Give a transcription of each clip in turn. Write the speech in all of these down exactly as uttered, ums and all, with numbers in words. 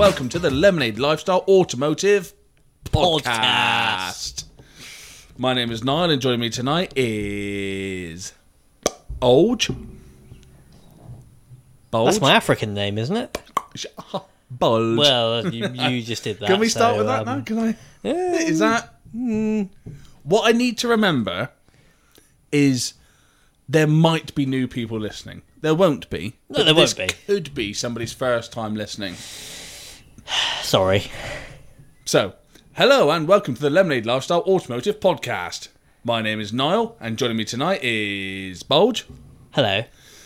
welcome to the Lemonade Lifestyle Automotive Podcast. Podcast. My name is Niall, and joining me tonight is Bulge. Bulge. That's my African name, isn't it? Bulge. Well, you, you just did that. Can we start so, with that um, now? Can I? Yeah. Is that mm, what I need to remember? Is there might be new people listening. There won't be. No, but there this won't be. Could be somebody's first time listening. Sorry. So, hello and welcome to the Lemonade Lifestyle Automotive Podcast. My name is Niall, and joining me tonight is Bulge. Hello.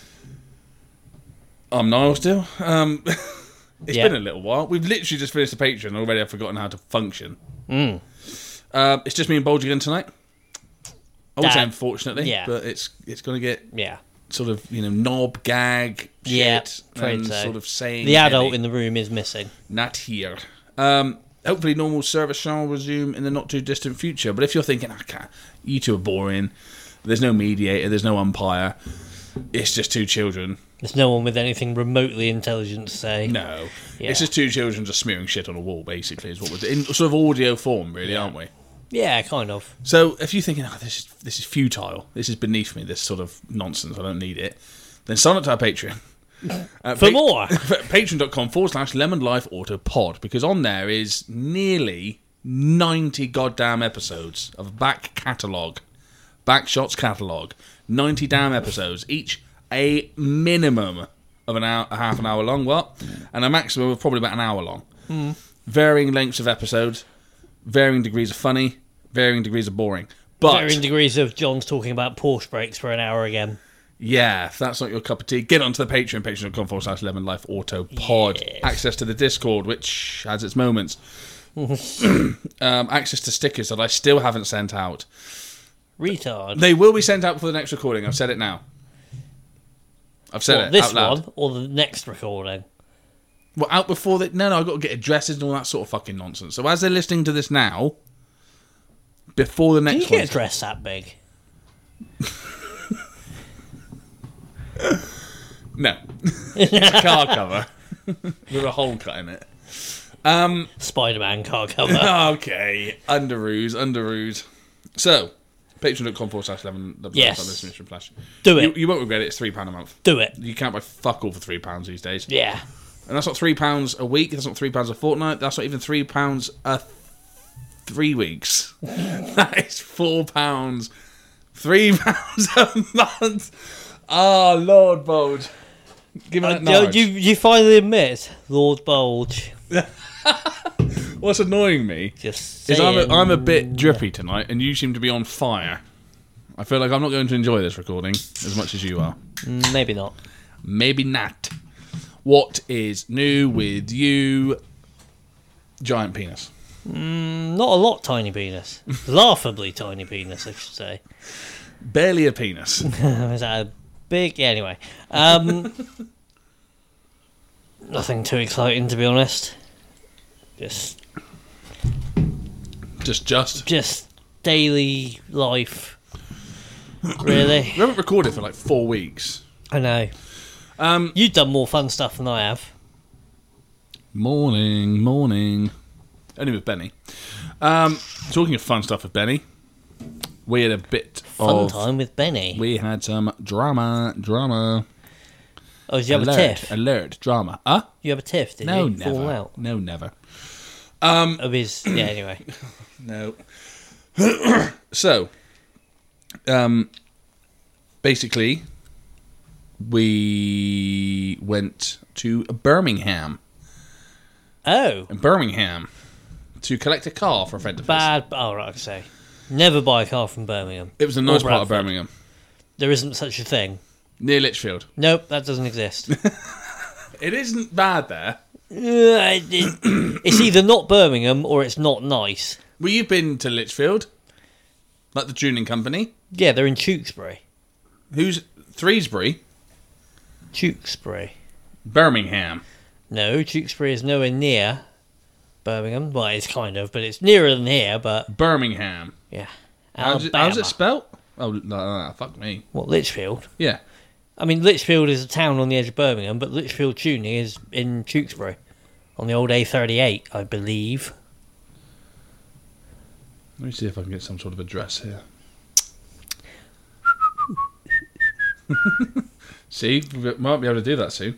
I'm Niall still. Um, it's Yeah. been a little while. We've literally just finished the Patreon and already I've forgotten how to function. Mm. Uh, it's just me and Bulge again tonight. I would say That- unfortunately, yeah. but it's it's going to get Yeah. sort of, you know, knob, gag, shit, Yeah, afraid and so. sort of saying The adult heavy. in the room is missing. Not here. Um, hopefully normal service shall resume in the not too distant future. But if you're thinking, I can't, you two are boring, there's no mediator, there's no umpire, it's just two children. There's no one with anything remotely intelligent to say. No. Yeah. It's just two children just smearing shit on a wall, basically, is what we're doing. In sort of audio form, really, Yeah. aren't we? Yeah, kind of. So if you're thinking, oh, this is this is futile, this is beneath me, this sort of nonsense, I don't need it, then sign up to our Patreon. Uh, For pa- more. Patreon.com forward slash Lemon Life Auto Pod, because on there is nearly ninety goddamn episodes of back catalogue, back shots catalogue, ninety damn episodes, each a minimum of an hour, a half an hour long, what? And a maximum of probably about an hour long. Mm. Varying lengths of episodes, varying degrees of funny, varying degrees of boring. But Varying degrees of John's talking about Porsche brakes for an hour again. yeah, if that's not your cup of tea, get onto the Patreon, patreon.com forward slash Lemon Life Auto Pod. Yes. Access to the Discord, which has its moments. um, access to stickers that I still haven't sent out. Retard. They will be sent out for the next recording. I've said it now. I've said What, it this out loud. one or the next recording? Well, out before that. No, no, I've got to get addresses and all that sort of fucking nonsense. So as they're listening to this now, before the Can next you one, get a dress that big? no, it's a car cover with a hole cut in it. Um. Spider-Man car cover. Okay, underoos, underoos. So, patreon.com forward slash eleven. Yes. Flash. Do You, it. you won't regret it. It's three pound a month. Do it. You can't buy fuck all for three pounds these days. Yeah. And that's not three pounds a week. That's not three pounds a fortnight. That's not even three pounds a th- three weeks. That is four pounds, three pounds a month. Oh Lord, Bulge, give me Uh, that you, nudge. you you finally admit, Lord Bulge. What's annoying me Just is I'm a, saying. I'm a bit drippy tonight, and you seem to be on fire. I feel like I'm not going to enjoy this recording as much as you are. Mm, maybe not. Maybe not. What is new with you, giant penis? Mm, not a lot, tiny penis. Laughably tiny penis, I should say. Barely a penis. Is that a big? Yeah. Anyway, um, nothing too exciting, to be honest. Just, Just, just. just daily life. Really, We haven't recorded for like four weeks. I know. Um, You've done more fun stuff than I have. morning, morning. Only with Benny. Um, talking of fun stuff with Benny, we had a bit Fun of time with Benny. We had some drama, drama. Oh, did you have alert, a tiff? alert, drama. Huh? You have a tiff? Did No, you fall never. out No, never. Um, of his? Yeah. Anyway, no. So, um, basically, we went to Birmingham. oh, In Birmingham, to collect a car for a friend of his. bad. Oh, right. I say, never buy a car from Birmingham. It was a nice Or part of Bradford. Birmingham, There isn't such a thing. near Lichfield. Nope, that doesn't exist. It isn't bad there. Uh, it- it's either not Birmingham or it's not nice. Well, you've been to Lichfield, like the tuning company. Yeah, they're in Tewkesbury. Who's Threesbury? Tewkesbury. Birmingham. No, Tewkesbury is nowhere near Birmingham. Well, it's kind of, but it's nearer than here, but Birmingham. yeah. How's it, Alabama. how's it spelt? Oh, no, no, no, fuck me. What, Lichfield? Yeah. I mean, Lichfield is a town on the edge of Birmingham, but Lichfield Tuning is in Tewkesbury. On the old A thirty-eight, I believe. Let me see if I can get some sort of address here. See, we might be able to do that soon.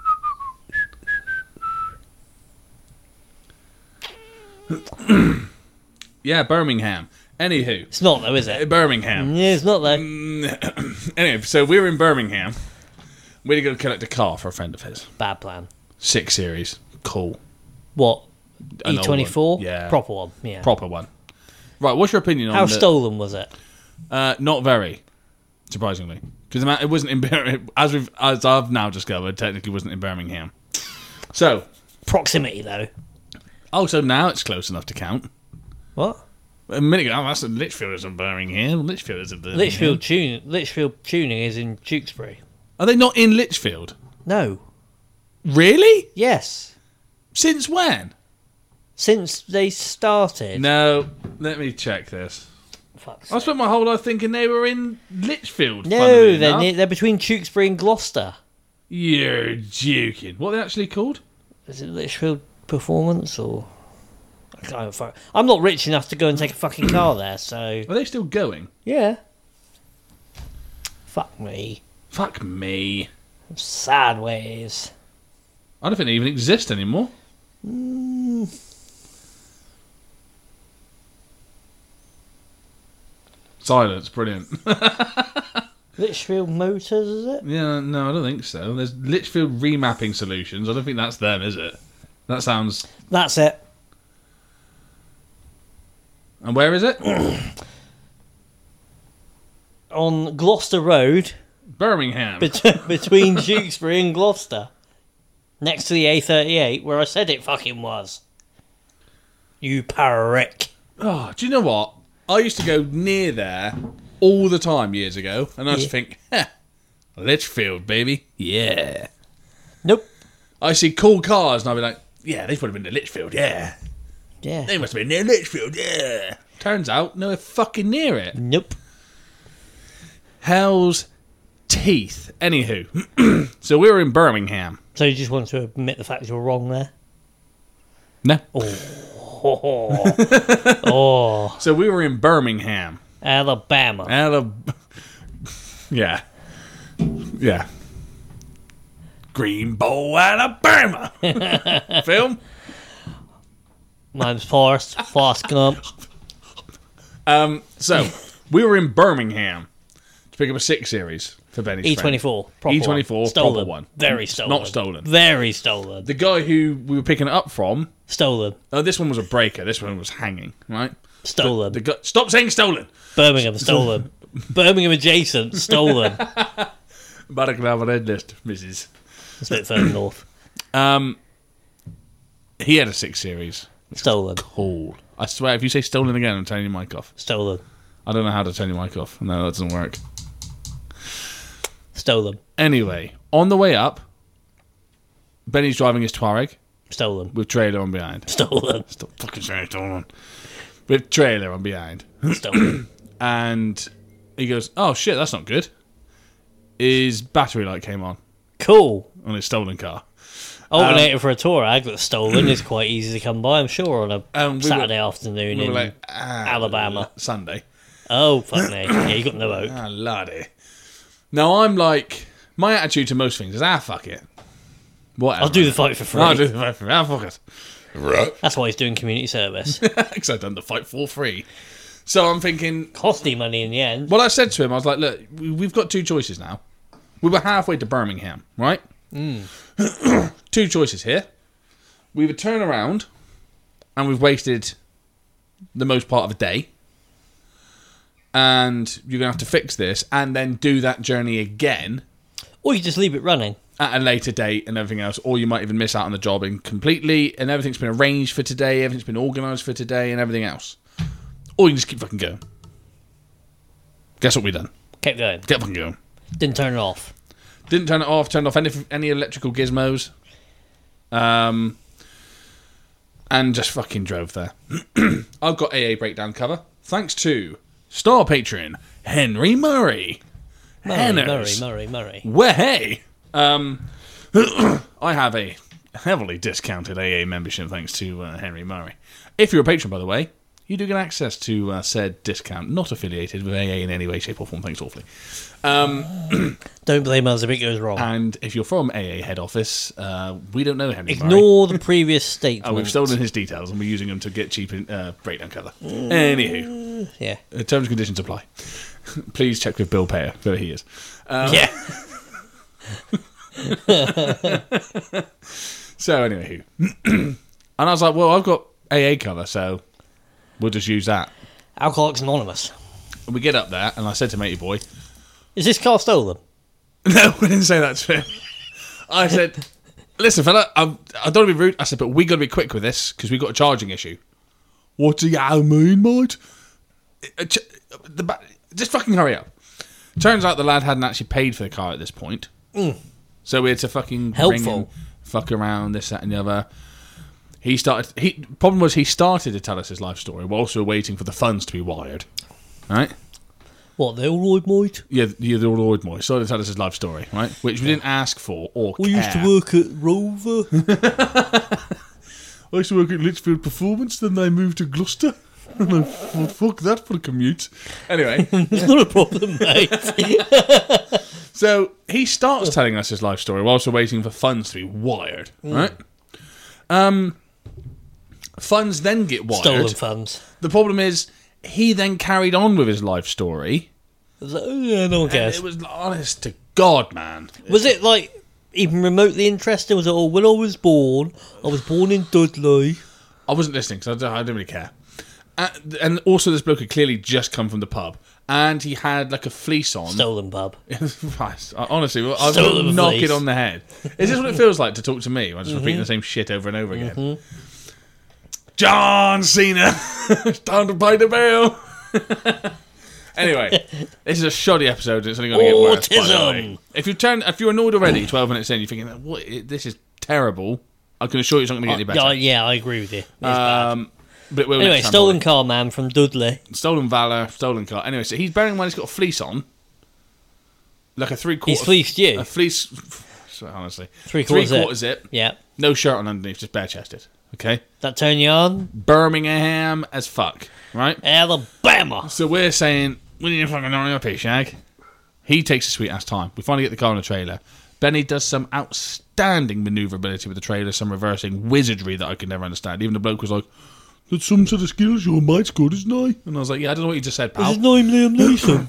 Yeah, Birmingham. Anywho, It's not though, is it? Birmingham. Yeah, it's not though. Anyway, so we were in Birmingham. We had to go collect a car for a friend of his. Bad plan. Six series. Cool. What? An E old twenty-four? one. Yeah. Proper one, yeah. Proper one. Right, what's your opinion on How the... stolen was it? Uh, not very, surprisingly. Because it wasn't in Bir- as we've as I've now discovered, technically wasn't in Birmingham. So, Proximity, though. also now it's close enough to count. What? A minute ago, oh, that's in Lichfield is in Birmingham. Lichfield is in Birmingham. Lichfield tuning. Lichfield tuning is in Tewkesbury. Are they not in Lichfield? No. Really? Yes. Since when? Since they started. No, let me check this. Fuck's I spent my whole life thinking they were in Lichfield. No, funnily they're enough. near, they're between Tewkesbury and Gloucester. You're joking. What are they actually called? Is it Lichfield Performance or? I can't fuck. I'm not rich enough to go and take a fucking car there, so Are they still going? yeah. Fuck me. Fuck me. Sad ways. I don't think they even exist anymore. Mm. Silence, brilliant. Litchfield Motors, is it? Yeah, no, I don't think so. There's Litchfield Remapping Solutions. I don't think that's them, is it? That sounds... That's it. And where is it? On Gloucester Road, Birmingham. bet- between Tewkesbury and Gloucester. Next to the A thirty-eight, where I said it fucking was. You prick. Oh, do you know what? I used to go near there all the time years ago, and I just Yeah. think, heh, Litchfield, baby. Yeah. Nope. I see cool cars, and I'll be like, yeah, they would have been to Litchfield, yeah. Yeah. They must have been near Litchfield, yeah. Turns out, no, they're fucking near it. Nope. Hell's teeth. Anywho, so we were in Birmingham. So you just want to admit the fact you're wrong there? No. Oh. Oh. So we were in Birmingham. Alabama. Out of... Yeah. Yeah. Green Bowl, Alabama. Film? Mine's Forrest. Forrest Gump. Um, so, we were in Birmingham to pick up a six series for Benny's E twenty-four. friend. E twenty-four, Stolen. proper one. Very stolen. Not stolen. Very stolen. The guy who we were picking it up from, Stolen. oh, this one was a breaker, this one was hanging, right? Stolen. The guy, stop saying stolen! Birmingham. Stolen. Birmingham adjacent. Stolen. But I can have a red list, missus It's a bit further north. Um, he had a six series. Stolen. Cool. I swear, if you say stolen again, I'm turning your mic off. Stolen. I don't know how to turn your mic off. No, that doesn't work. Stolen. Anyway, on the way up, Benny's driving his Touareg Stolen. with trailer on behind. Stolen. Stop fucking saying stolen. With trailer on behind. Stolen. And he goes, oh shit, that's not good. His battery light came on Cool. on his stolen car. Alternator for a Touareg that's stolen is quite easy to come by, I'm sure, on a Um, we Saturday were, afternoon we in were like, ah, Alabama. Sunday. Oh, fuck me. Yeah, you got no vote. Ah, laddie. Now I'm like, my attitude to most things is, ah, fuck it. Whatever. I'll do the fight for free. I'll do the fight for free. Ah, fuck it. That's why he's doing community service. Because I've done the fight for free. So I'm thinking, Cost him money in the end. well, I said to him, I was like, look, we- we've got two choices now. We were halfway to Birmingham, right? Mm. Two choices here. We either turn around and we've wasted the most part of a day, and you're going to have to fix this and then do that journey again Or you just leave it running. at a later date and everything else, or you might even miss out on the job in completely, and everything's been arranged for today, everything's been organised for today and everything else. Or you can just keep fucking going. Guess what we done? Kept going. Kept fucking going. Didn't turn it off. Didn't turn it off, turned off any, any electrical gizmos. Um, and just fucking drove there. I've got A A breakdown cover, thanks to star patron Henry Murray. Murray, Henners. Murray, Murray, Murray. Where hey, um, I have a heavily discounted A A membership thanks to uh, Henry Murray. If you're a patron, by the way, you do get access to uh, said discount, not affiliated with A A in any way, shape or form, thanks awfully. Um, Don't blame us if it goes wrong. and if you're from A A head office, uh, we don't know Henry Murray. Ignore the previous statement. Oh, we've stolen his details and we're using them to get cheap uh, breakdown cover. Anywho, Yeah. uh, terms and conditions apply. Please check with Bill Payer, whoever he is. Um, Yeah. So anyway, and I was like, well, I've got A A cover, so we'll just use that. Alcoholics Anonymous. And we get up there, and I said to matey boy, Is this car stolen? no, I didn't say that to him. I said, listen, fella, I'm, I don't want to be rude. I said, but we got to be quick with this because we've got a charging issue. What do you mean, mate? Uh, ch- the ba- Just fucking hurry up. Turns out the lad hadn't actually paid for the car at this point. Mm. So we had to fucking Helpful. ring him, fuck around, this, that, and the other. He started. He problem was he started to tell us his life story whilst we were waiting for the funds to be wired. Right? What, they all right, mate? Yeah, yeah, the Lord Moy started to tell us his life story, right? Which we didn't ask for or We care. used to work at Rover. I used to work at Litchfield Performance, then I moved to Gloucester. And I, well, fuck that for a commute. Anyway, It's not a problem, mate. so he starts telling us his life story whilst we're waiting for funds to be wired, right? Um, funds then get wired. Stolen funds. The problem is, he then carried on with his life story. I was like, oh, yeah, no one And cares. it was honest to God, man. Was it like even remotely interesting? Was it all when I was born? I was born in Dudley. I wasn't listening because I, I didn't really care. Uh, and also, this bloke had clearly just come from the pub, and he had like a fleece on. Stolen pub. Right, honestly, well, I'll Stolen knock fleece. it on the head. Is this what it feels like to talk to me? I'm just repeating the same shit over and over again. Mm-hmm. John Cena, time to pay the bill. Anyway, this is a shoddy episode. And it's only going to get worse. By the Autism. way. If you turn, if you're annoyed already, twelve minutes in, you're thinking, "What? This is terrible." I can assure you, it's not going to get any better. Yeah, yeah, I agree with you. It's bad. Um, but it will Anyway, next time, stolen probably. car man from Dudley. Stolen valor, stolen car. Anyway, so he's bearing in mind he's got a fleece on, like a three quarter. He's fleeced you. A fleece. So honestly, Three quarter zip. quarter zip. Yeah. No shirt on underneath, just bare chested. Okay, That turn you on? Birmingham as fuck, right? Alabama. So we're saying we need to fucking know your pay shag. He takes a sweet ass time. We finally get the car on the trailer. Benny does some outstanding manoeuvrability with the trailer, some reversing wizardry that I could never understand. Even the bloke was like, "That's some sort of skills your mate's good, isn't he?" And I was like, "Yeah, I don't know what you just said, pal." His name Liam Neeson.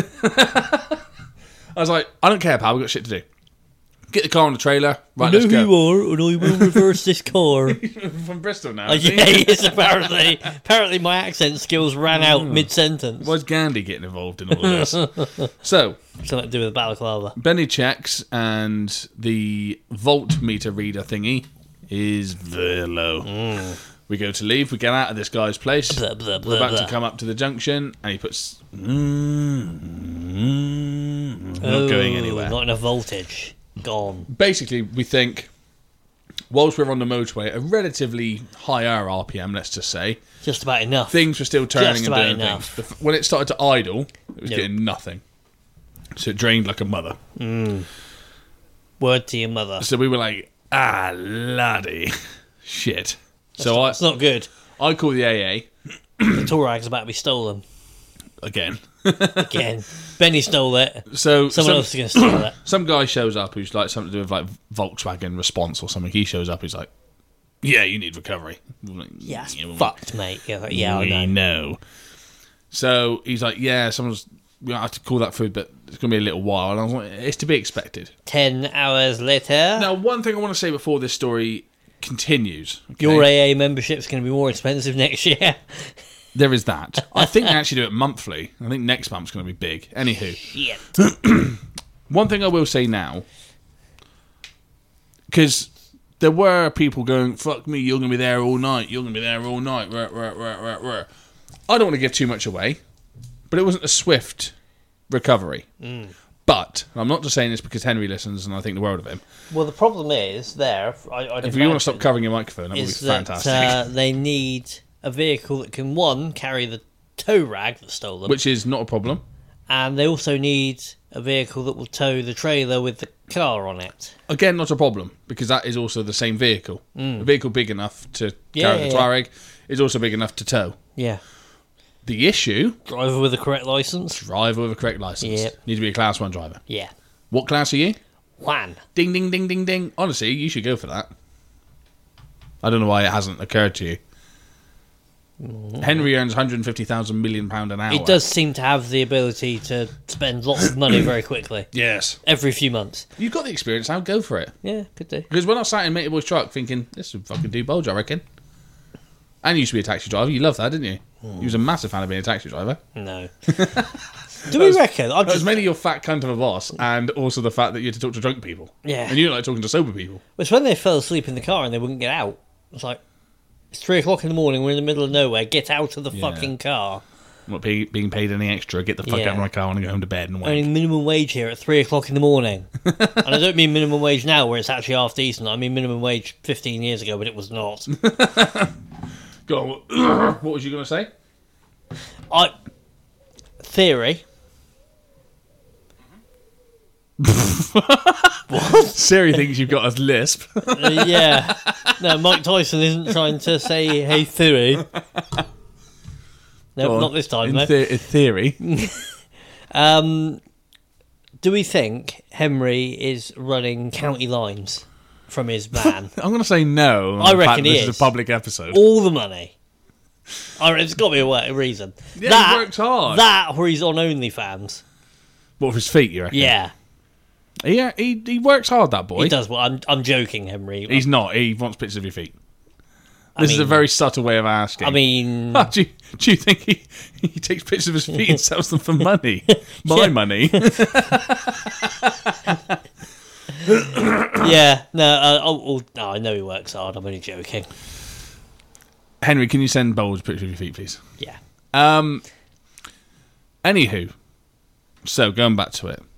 I was like, "I don't care, pal. We've got shit to do. Get the car on the trailer. Right, I know let's who you go." are, and I will reverse this car. From Bristol now. Uh, is he? yeah, yes, apparently. Apparently my accent skills ran out mid-sentence. Why's Gandhi getting involved in all of this? So, Something to do with the balaclava. Benny checks, and the voltmeter reader thingy is very low. We go to leave. We get out of this guy's place. Blah, blah, blah, We're about blah. to come up to the junction, and he puts. Mm, mm, not going Oh, anywhere. Not enough voltage. Gone. Basically, we think, whilst we're on the motorway, a relatively higher R P M, let's just say, Just about enough. things were still turning Just and about doing enough. things. The f- When it started to idle, it was Nope. getting nothing. So it drained like a mother. Word to your mother. So we were like, ah, laddie. Shit. So I, It's not good. I call the A A The tour rag's about to be stolen. again. Again. Benny stole it. So Someone some, else is going to steal it. some guy shows up who's like something to do with like Volkswagen response or something. He shows up, he's like, yeah, you need recovery. We're like, Yeah, it's "Yeah, well, fucked, mate. Yeah, like, yeah I we know. know. So he's like, yeah, someone's we have to call that food, but it's going to be a little while. And I was like, it's to be expected. Ten hours later, Now, one thing I want to say before this story continues. Okay? your A A membership's going to be more expensive next year. There is that. I think they actually do it monthly. I think next month's going to be big. Anywho, Shit. one thing I will say now, because there were people going, fuck me, you're going to be there all night, you're going to be there all night. Rah, rah, rah, rah, rah. I don't want to give too much away, but it wasn't a swift recovery. Mm. But I'm not just saying this because Henry listens and I think the world of him. Well, the problem is there. I, I'd If you want to stop imagine, covering your microphone, that would be is that fantastic. uh, they need a vehicle that can one carry the tow rag that stole them, Which is not a problem. and they also need a vehicle that will tow the trailer with the car on it. Again, not a problem, because that is also the same vehicle. Mm. A vehicle big enough to Yeah, carry yeah, the Touareg is also big enough to tow. Yeah. The issue, Driver with the correct license. driver with a correct licence. Yep. Need to be a class one driver. Yeah. What class are you? One. Ding, ding, ding, ding, ding. Honestly, you should go for that. I don't know why it hasn't occurred to you. Mm. Henry earns one hundred fifty thousand million pounds an hour. It does seem to have the ability to spend lots of money very quickly. Yes. Every few months. You've got the experience now, go for it. Yeah, could do. Because when I sat in Matey Boy's truck thinking, this would fucking do bulge, I reckon. And you used to be a taxi driver. You loved that, didn't you? Mm. You was a massive fan of being a taxi driver. No. Do we was, reckon? I'm It was just... mainly your fat cunt of a boss and also the fact that you had to talk to drunk people. Yeah. And you don't like talking to sober people. It's when they fell asleep in the car and they wouldn't get out. It's like, it's three o'clock in the morning, we're in the middle of nowhere, get out of the Yeah. fucking car. I'm not pay, being paid any extra. Get the fuck Yeah. out of my car and go home to bed and wait. Earning minimum wage here at three o'clock in the morning. And I don't mean minimum wage now where it's actually half decent. I mean minimum wage fifteen years ago, but it was not. Go on. What was you going to say? I Theory. Siri thinks you've got a lisp. Uh, yeah. No, Mike Tyson isn't trying to say, hey, theory. No, Go not on. this time, in, no. the- in theory. Um, do we think Henry is running county lines from his van? I'm going to say no. I The reckon fact he this is. is a public episode. All the money. I reckon it's got to be a wa- a reason. Yeah, that, he works hard. That, or he's on OnlyFans. What, with his feet, you reckon? Yeah, Yeah, he, he works hard, that boy. he does. Well, I'm I'm joking, Henry. He's not. He wants pictures of your feet. I This is a mean- very subtle way of asking. I mean, do, you, do you think he, he takes pictures of his feet and sells them for money? My Yeah. money. yeah. No, uh, oh, oh, no, I know he works hard. I'm only joking. Henry, can you send Bulge a picture of your feet, please? Yeah. Um. Anywho, so going back to it,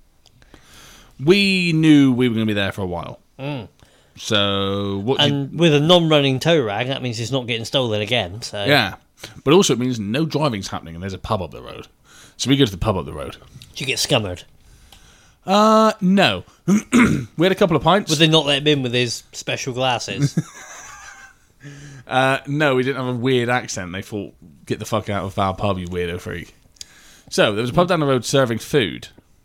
we knew we were going to be there for a while. Mm. So what? did And with a non-running tow rag, that means it's not getting stolen again. So yeah, but also it means no driving's happening, and there's a pub up the road. So we go to the pub up the road. Did you get scummered? Uh, no. We had a couple of pints. Would they not let him in with his special glasses? Uh, no, we didn't have a weird accent. They thought, get the fuck out of our pub, you weirdo freak. So, there was a pub down the road serving food.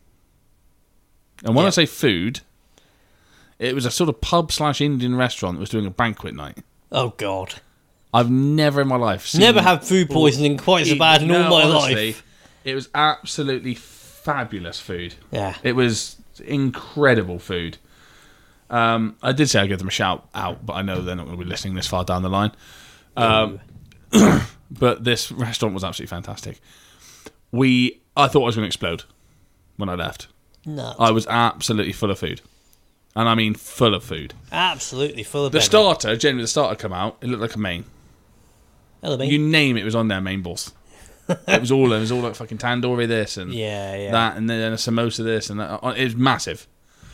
And when Yeah. I say food, it was a sort of pub slash Indian restaurant that was doing a banquet night. Oh, God. I've never in my life seen... Never had food poisoning quite so bad in No, all my honestly, life. It was absolutely fabulous food. Yeah. It was incredible food. Um, I did say I'd give them a shout out, but I know they're not going to be listening this far down the line. Um, but this restaurant was absolutely fantastic. We, I thought I was going to explode when I left. No. I was absolutely full of food. And I mean full of food. Absolutely full of The bedding. starter, generally the starter come out, it looked like a main. Hello, mate. You name it, it was on their main boss. It was all, it was all like fucking tandoori this and Yeah, yeah. that, and then a samosa this, and that. It was massive.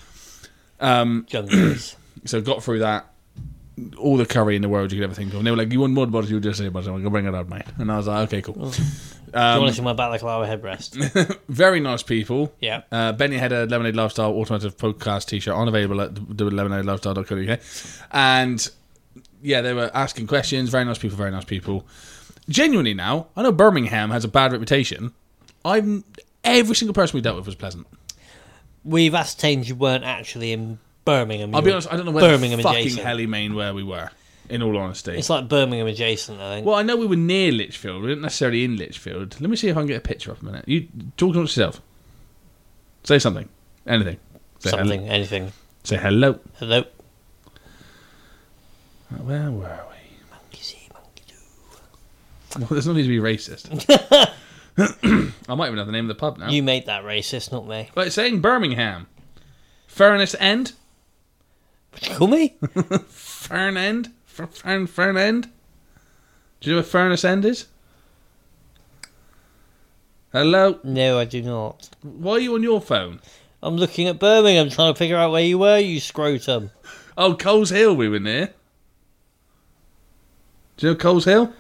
Um, Jungles. so got through that. All the curry in the world you could ever think of. And they were like, you want more about it? You just say about it. I'm going to bring it out, mate. And I was like, okay, cool. Do you Um, want to see my balaclava headrest? very nice people. Yeah. Uh, Benny had a Lemonade Lifestyle Automotive Podcast t-shirt on, available at the lemonade lifestyle dot co dot uk. And yeah, they were asking questions. Very nice people, very nice people. Genuinely now, I know Birmingham has a bad reputation. I'm Every single person we dealt with was pleasant. We've ascertained you weren't actually in Birmingham. I'll You be were honest, I don't know where Birmingham the fucking adjacent. hell he mean where we were, in all honesty. It's like Birmingham adjacent, I think. Well, I know we were near Lichfield. We weren't necessarily in Lichfield. Let me see if I can get a picture up a minute. You talk amongst yourself. Say something. Anything. Say Something, Hello. anything. Say hello. Hello. Where were we? Monkey see, monkey do. Well, there's no need to be racist. I might even have the name of the pub now. You made that racist, not me. But it's saying Birmingham. Furnace End? What you call me? Fern End? Fern, Fern, Fern End? Do you know what Furnace End is? Hello? No, I do not. Why are you on your phone? I'm looking at Birmingham, trying to figure out where you were, you scrotum. Oh, Coles Hill we were near. Do you know Coles Hill?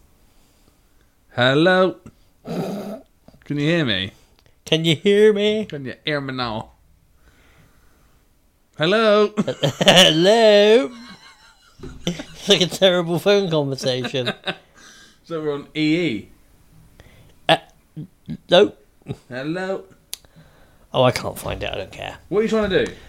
Hello? Can you hear me? Can you hear me? Can you hear me now? Hello. Hello. It's like a terrible phone conversation. So we're on E E. Uh, no. Hello. Oh, I can't find it. I don't care. What are you trying to do?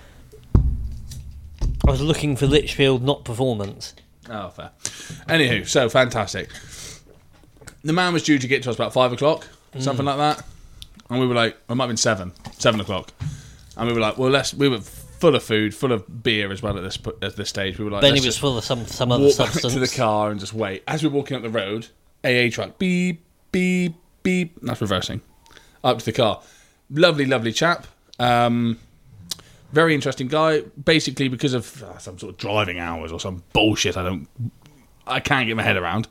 I was looking for Lichfield, not performance. Oh, fair. Anywho, so fantastic. The man was due to get to us about five o'clock, something like that, and we were like, it might have been seven, seven o'clock, and we were like, well, let's. We were full of food, full of beer as well at this at this stage. We were like, Then let's he was just full of some some other walk back substance. to the car and just wait. As we're walking up the road, A A truck, beep, beep, beep. That's reversing. Up to the car. Lovely, lovely chap. Um, very interesting guy. Basically, because of uh, some sort of driving hours or some bullshit, I don't, I can't get my head around.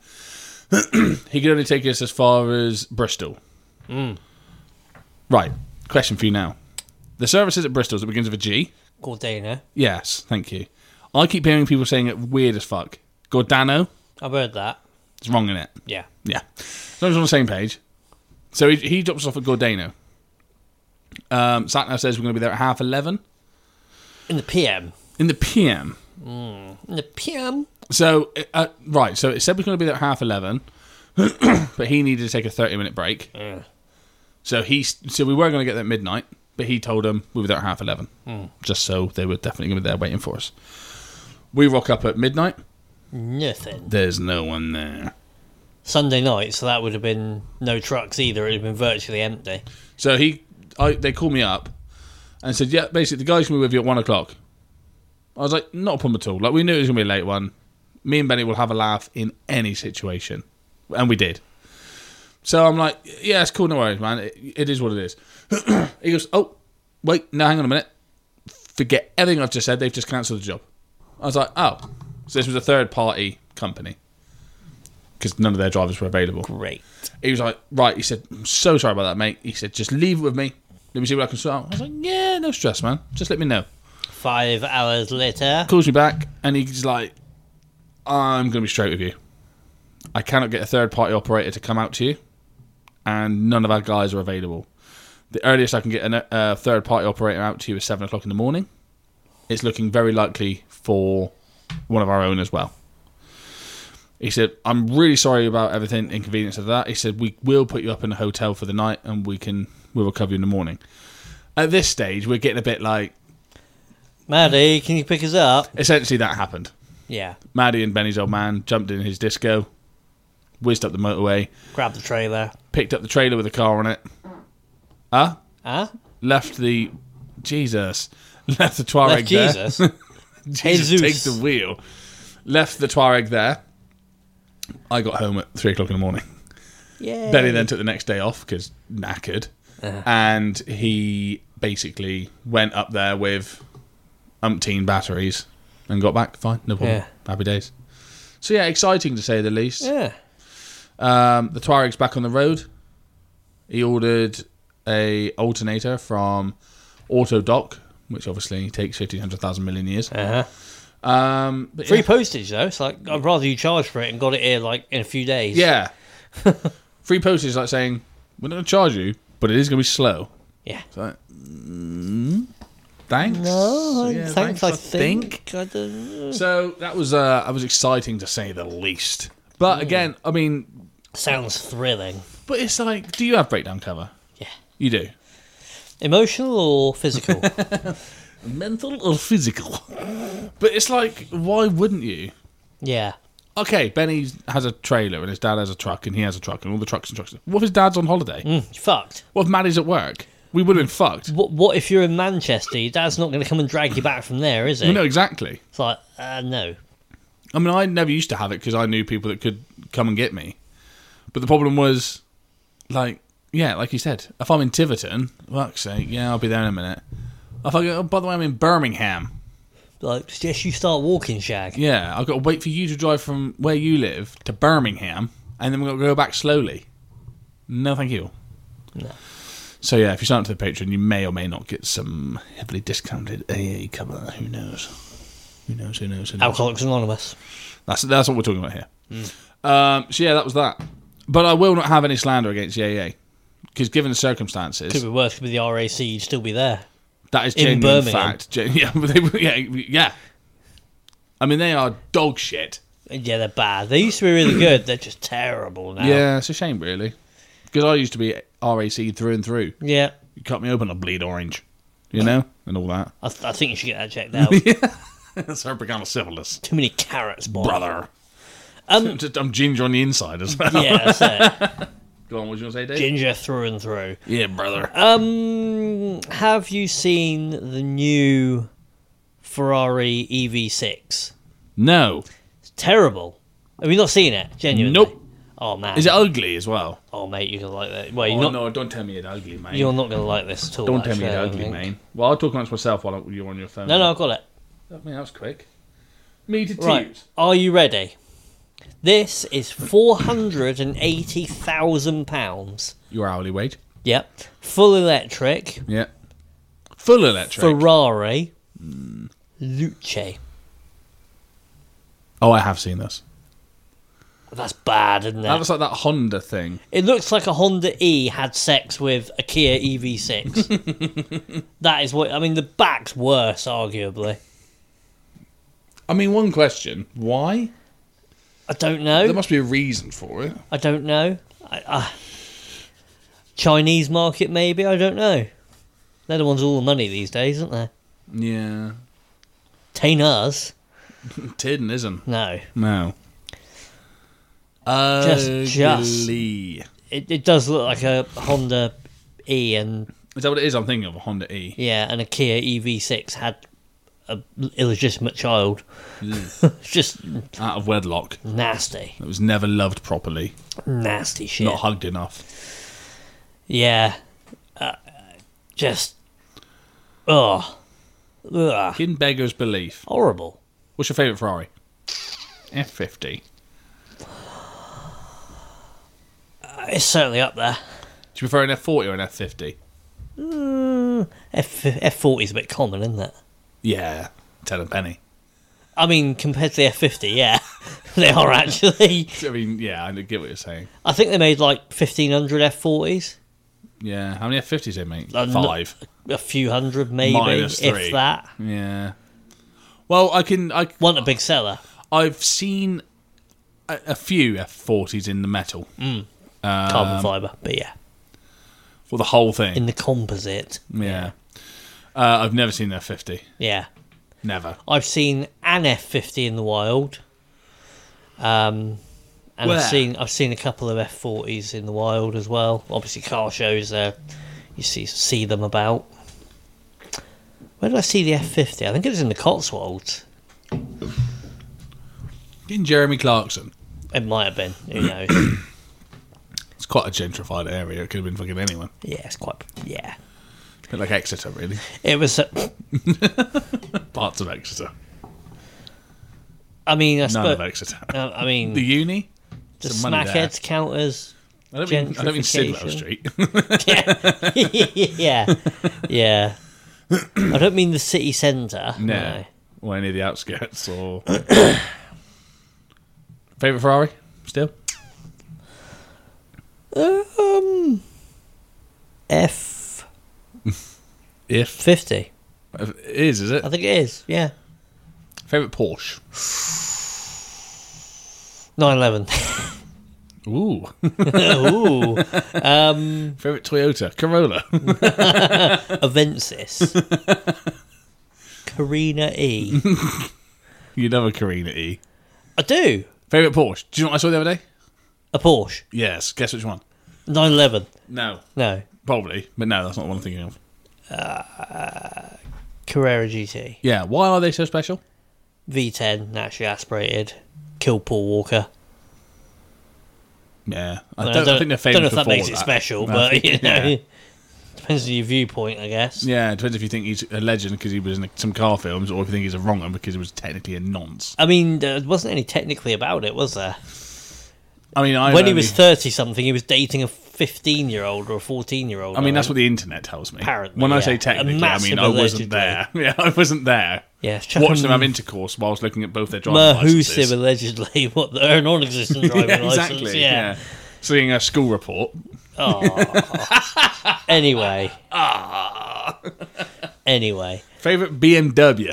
He could only take us as far as Bristol. Mm. Right. Question for you now. The services at Bristol that begins with a G. Gordana. Yes, thank you. I keep hearing people saying it weird as fuck. Gordano. I've heard that. It's wrong in it. Yeah. Yeah. As long as we're on the same page. So he, he drops us off at Gordano. Um, Satnav says we're going to be there at half eleven. In the P M. In the P M. Mm. In the P M. So, uh, right, so it said we're going to be there at half eleven, but he needed to take a thirty minute break. Mm. So he, so we were going to get there at midnight, but he told them we were there at half eleven, Mm. just so they were definitely going to be there waiting for us. We rock up at midnight. Nothing. There's no one there. Sunday night, so that would have been no trucks either. It would have been virtually empty. So he, I, they called me up and said, yeah, basically the guy's going to be with you at one o'clock. I was like, not a problem at all. Like, we knew it was going to be a late one. Me and Benny will have a laugh in any situation. And we did. So I'm like, yeah, it's cool, no worries, man. It, it is what it is. He goes, oh, wait, no, hang on a minute. Forget everything I've just said. They've just cancelled the job. I was like, oh. So this was a third-party company. Because none of their drivers were available. Great. He was like, right, he said, I'm so sorry about that, mate. He said, just leave it with me. Let me see what I can sort out. I was like, yeah, no stress, man. Just let me know. Five hours later. Calls me back, and he's like, I'm going to be straight with you. I cannot get a third-party operator to come out to you, and none of our guys are available. The earliest I can get a uh, third-party operator out to you is seven o'clock in the morning. It's looking very likely for one of our own as well. He said, I'm really sorry about everything, inconvenience of that. He said, we will put you up in a hotel for the night, and we can we will cover you in the morning. At this stage, we're getting a bit like... Maddie, can you pick us up? Essentially, that happened. Yeah. Maddie and Benny's old man jumped in his disco, whizzed up the motorway, Grab the trailer. picked up the trailer with a car on it. Huh? Huh? Left the... Jesus. Left the Tuareg Left there. Jesus. Jesus Jesus. takes the wheel. Left the Tuareg there. I got home at three o'clock in the morning. Yeah. Benny then took the next day off because knackered. Uh-huh. And he basically went up there with umpteen batteries and got back fine, no problem. Yeah. Happy days. So yeah, exciting to say the least. Yeah. Um, the Tuareg's back on the road. He ordered a alternator from Autodoc, which obviously takes fifteen hundred thousand million years. Uh-huh. Um, but Free yeah. postage, though. It's like, I'd rather you charge for it and got it here, like, in a few days. Yeah. Free postage is like saying, we're not going to charge you, but it is going to be slow. Yeah. It's like, mm, thanks. No, Yeah, thanks, I think. think. I don't know. So that was uh, that was exciting to say the least. But again, I mean, Sounds thrilling. but it's like, do you have breakdown cover? Yeah. You do. Emotional or physical? Mental or physical? But it's like, why wouldn't you? Yeah. Okay, Benny has a trailer and his dad has a truck and he has a truck and all the trucks and trucks. What if his dad's on holiday? Mm, you're fucked. What if Maddie's at work? We would have been fucked. What, what if you're in Manchester? Your dad's not going to come and drag you back from there, is he? We know exactly. It's like, uh, no. I mean, I never used to have it because I knew people that could come and get me. But the problem was, like, yeah, like you said, if I'm in Tiverton, fuck's sake, yeah, I'll be there in a minute. If I go, oh, by the way, I'm in Birmingham. Like, suggest you start walking, Shag. Yeah, I've got to wait for you to drive from where you live to Birmingham, and then we've got to go back slowly. No, thank you. No. So yeah, if you sign up to the Patreon, you may or may not get some heavily discounted A A cover. Who knows? Who knows? Who knows? Who knows? Alcoholics Anonymous. That's that's what we're talking about here. Mm. Um, so yeah, that was that. But I will not have any slander against the A A because given the circumstances, Could be worse. Could be the R A C. You'd still be there. That is In genuine Birmingham. fact. Gen- yeah, but they, yeah, yeah. I mean, they are dog shit. Yeah, they're bad. They used to be really good. They're just terrible now. Yeah, it's a shame, really. Because I used to be R A C through and through. Yeah. You cut me open, I bleed orange. You know? And all that. I, th- I think you should get that checked out. That's syphilis. Too many carrots, boy. Brother. Um, Just, I'm ginger on the inside as well. yeah, that's it. Go on, what was you going to say, Dave? Ginger through and through. Yeah, brother. Um, have you seen the new Ferrari E V six? No. It's terrible. Have you not seen it? Genuinely? Nope. Oh, man. Is it ugly as well? Oh, mate, you're going to like that. Well, you're Oh, not, no, don't tell me it's ugly, mate. you're not going to like this at all. Don't tell me actually, it's I don't ugly, think. mate. Well, I'll talk amongst myself while you're on your phone. No, no, I've got it. I mean, that was quick. Me to Right. toot. Are you ready? This is four hundred eighty thousand pounds. Your hourly wage. Yep. Full electric. Yeah. Full electric. Ferrari. Luce. Oh, I have seen this. That's bad, isn't That it? looks like that Honda thing. It looks like a Honda E had sex with a Kia E V six. That is what... I mean, the back's worse, arguably. I mean, one question. Why? I don't know. There must be a reason for it. I don't know. I, uh, Chinese market, maybe? I don't know. They're the ones with all the money these days, aren't they? Yeah. Tain't us. Tidden isn't. No. No. Just- just- Ugly. It, it does look like a Honda E, and Is that what it is? I'm thinking of a Honda E. yeah, and a Kia E V six had a illegitimate child. It's just Out of wedlock. nasty. That was never loved properly. Nasty shit. Not hugged enough. Yeah. Uh, just. Ugh. Ugh. In beggar's belief. Horrible. What's your favourite Ferrari? F fifty. Uh, it's certainly up there. Do you prefer an F forty or an F fifty? Mm, F F forty is a bit common, isn't it? Yeah. Ten and penny. I mean, compared to the F fifty, yeah, they are actually. I mean, yeah, I get what you're saying. I think they made like fifteen hundred F forties. Yeah. How many F fifties they make? Uh, no- Five. A few hundred, maybe, Minus three. if that. Yeah. Well, I can. I, Want a big seller. I've seen a, a few F forties in the metal. Mm. Um, Carbon fibre, but yeah. For the whole thing. In the composite. yeah. Uh, I've never seen an F fifty. Yeah. Never. I've seen an F fifty in the wild. Um, and Where? I've seen I've seen a couple of F forties in the wild as well. Obviously, car shows, uh, you see see them about. Where did I see the F fifty? I think it was in the Cotswolds. In Jeremy Clarkson. It might have been. Who knows? It's quite a gentrified area. It could have been fucking anyone. Yeah, it's quite. Yeah, A bit like Exeter, really. it was. Uh, Parts of Exeter. I mean, I None suppose. of Exeter. Uh, I mean, The uni? the some money there. smackheads count as. I don't mean, I don't mean Sidlow Gentrification. Street. yeah, yeah. I don't mean the city centre. no. No. Or any of the outskirts. Or Favourite Ferrari? Still? Um, F If. fifty. It is, is it? I think it is. Yeah, Favourite Porsche? nine eleven. Ooh. Ooh, um, Favourite Toyota? Corolla. Avensis. Carina E. You know a Carina E. I do. Favourite Porsche? Do you know what I saw the other day? A Porsche. Yes. Guess which one? nine eleven. No. No. Probably. But no, that's not the one I'm thinking of. Carrera G T. Yeah. Why are they so special? V ten, naturally aspirated. Kill Paul Walker. Yeah. I I don't, don't, I think they're famous don't know if that before makes it special, No, I but think- you know, yeah. depends on your viewpoint, I guess. Yeah, it depends if you think he's a legend because he was in some car films, or if you think he's a wrong one because he was technically a nonce. I mean, there wasn't any technically about it, was there? I mean, I when he was thirty something, he was dating a fifteen year old or a fourteen year old. I mean, that's what the internet tells me. Apparently, when I yeah. say A technically, I massive mean I wasn't allegedly. there. Yeah, I wasn't there. Yeah, Watched them have intercourse whilst looking at both their driving Mahusiv licenses. allegedly, what they're non-existent driving yeah, license. exactly. Yeah. Yeah. Seeing a school report. Oh. Anyway. Anyway. Favourite B M W?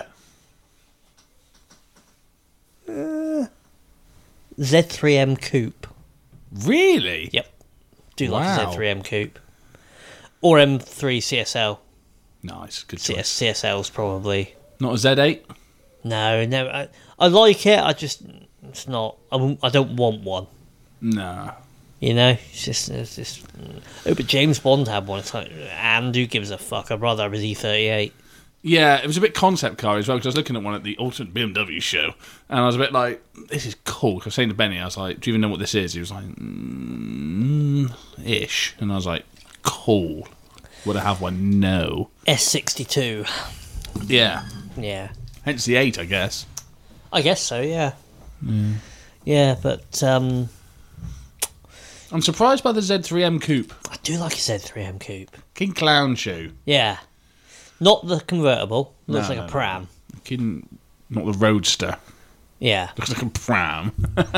Z three M Coupe. Really? Yep. Do like Wow. a Z three M Coupe. Or M three C S L. Nice, good C S, choice. C S L's probably. Not a Z eight? No, no. I, I like it. I just, it's not. I, won't- I don't want one. Nah. You know, it's just, it's just. Oh, but James Bond had one. It's like, and who gives a fuck? I'd rather have his E thirty-eight. Yeah, it was a bit concept car as well, because I was looking at one at the Ultimate B M W show, and I was a bit like, this is cool. 'Cause I was saying to Benny, I was like, do you even know what this is? He was like, mm, ish. And I was like, cool. Would I have one? No. S sixty-two. Yeah. Yeah. Hence the eight, I guess. I guess so, yeah. Yeah, but um, I'm surprised by the Z three M Coupe. I do like a Z three M Coupe. King Clown Shoe. Yeah. Not the convertible. Looks No, like no, a no. pram. King, not the Roadster. Yeah. Looks like a pram.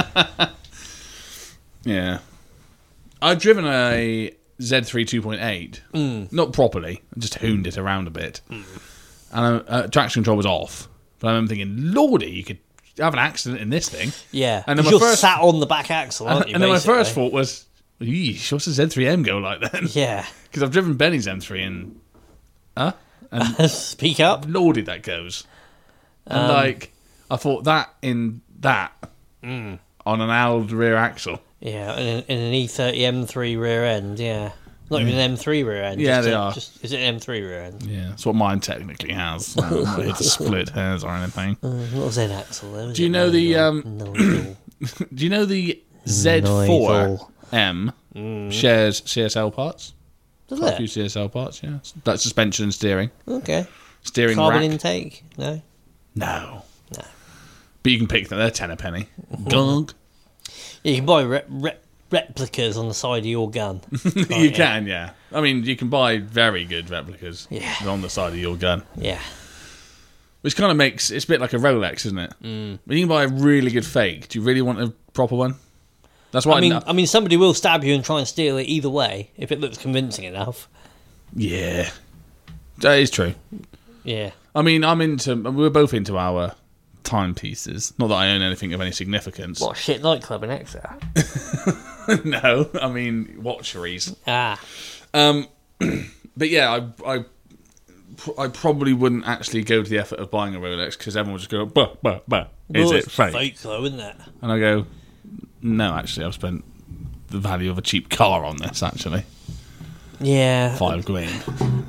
Yeah. I've driven a Z three two point eight. Mm. Not properly. I just hooned it around a bit. Mm. And uh, traction control was off. But I remember thinking, lordy, you could have an accident in this thing. Yeah. And then 'Cause my you're first- sat on the back axle, aren't And, you? and then my first basically? thought was, yeesh, what's a Z three M go like then? Yeah. Because I've driven Benny's M three and... Huh? Speak up. Lordy, that goes. And Um, like, I thought that in that Mm. on an Audi rear axle. Yeah, in an, in an E thirty M three rear end, yeah. Not even an M three rear end. Yeah, just they a- are. Just, is it an M three rear end? Yeah, that's what mine technically has. I'm not here to split hairs or anything. Uh, not a Z axle, though. is Do you it? know the, Nigel? um, Nigel. Do you know the Z four M Mm. shares C S L parts? Does Quite a few it? C S L parts, yeah. That's suspension and steering. Okay. Steering Carbon rack. intake? No. No. No. But you can pick them. They're ten a penny. Gunk. Yeah, you can buy re- re- replicas on the side of your gun. You you? can, yeah. I mean, you can buy very good replicas Yeah. on the side of your gun. Yeah. Which kind of makes... It's a bit like a Rolex, isn't it? Mm. When you can buy a really good fake, do you really want a proper one? That's why I mean, know- I mean, somebody will stab you and try and steal it either way if it looks convincing enough. Yeah. That is true. Yeah. I mean, I'm into... We're both into our timepieces. Not that I own anything of any significance. What a shit nightclub in Exeter? No, I mean, watcheries. Ah. Um, but yeah, I, I, I probably wouldn't actually go to the effort of buying a Rolex because everyone would just go, bah, bah, bah. Is Well, it it's fake? fake, though, isn't it? And I go, no, actually, I've spent the value of a cheap car on this, actually. Yeah. Five grand.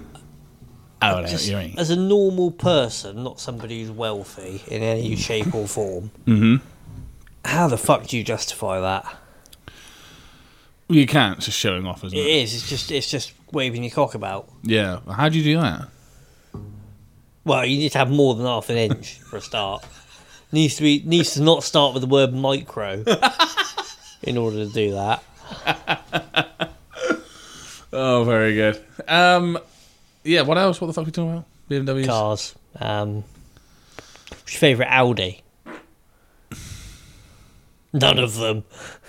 Oh, no, Just you mean? as a normal person, not somebody who's wealthy in any shape or form, Mm-hmm. how the fuck do you justify that? Well, you can't. It's just showing off, isn't It it? is. It's just it's just waving your cock about. Yeah. How do you do that? Well, you need to have more than half an inch for a start. Needs to be needs to not start with the word micro in order to do that. Oh, very good. Um, yeah, what else? What the fuck are we talking about? B M Ws? Cars. Um, what's your favourite Audi? None of them.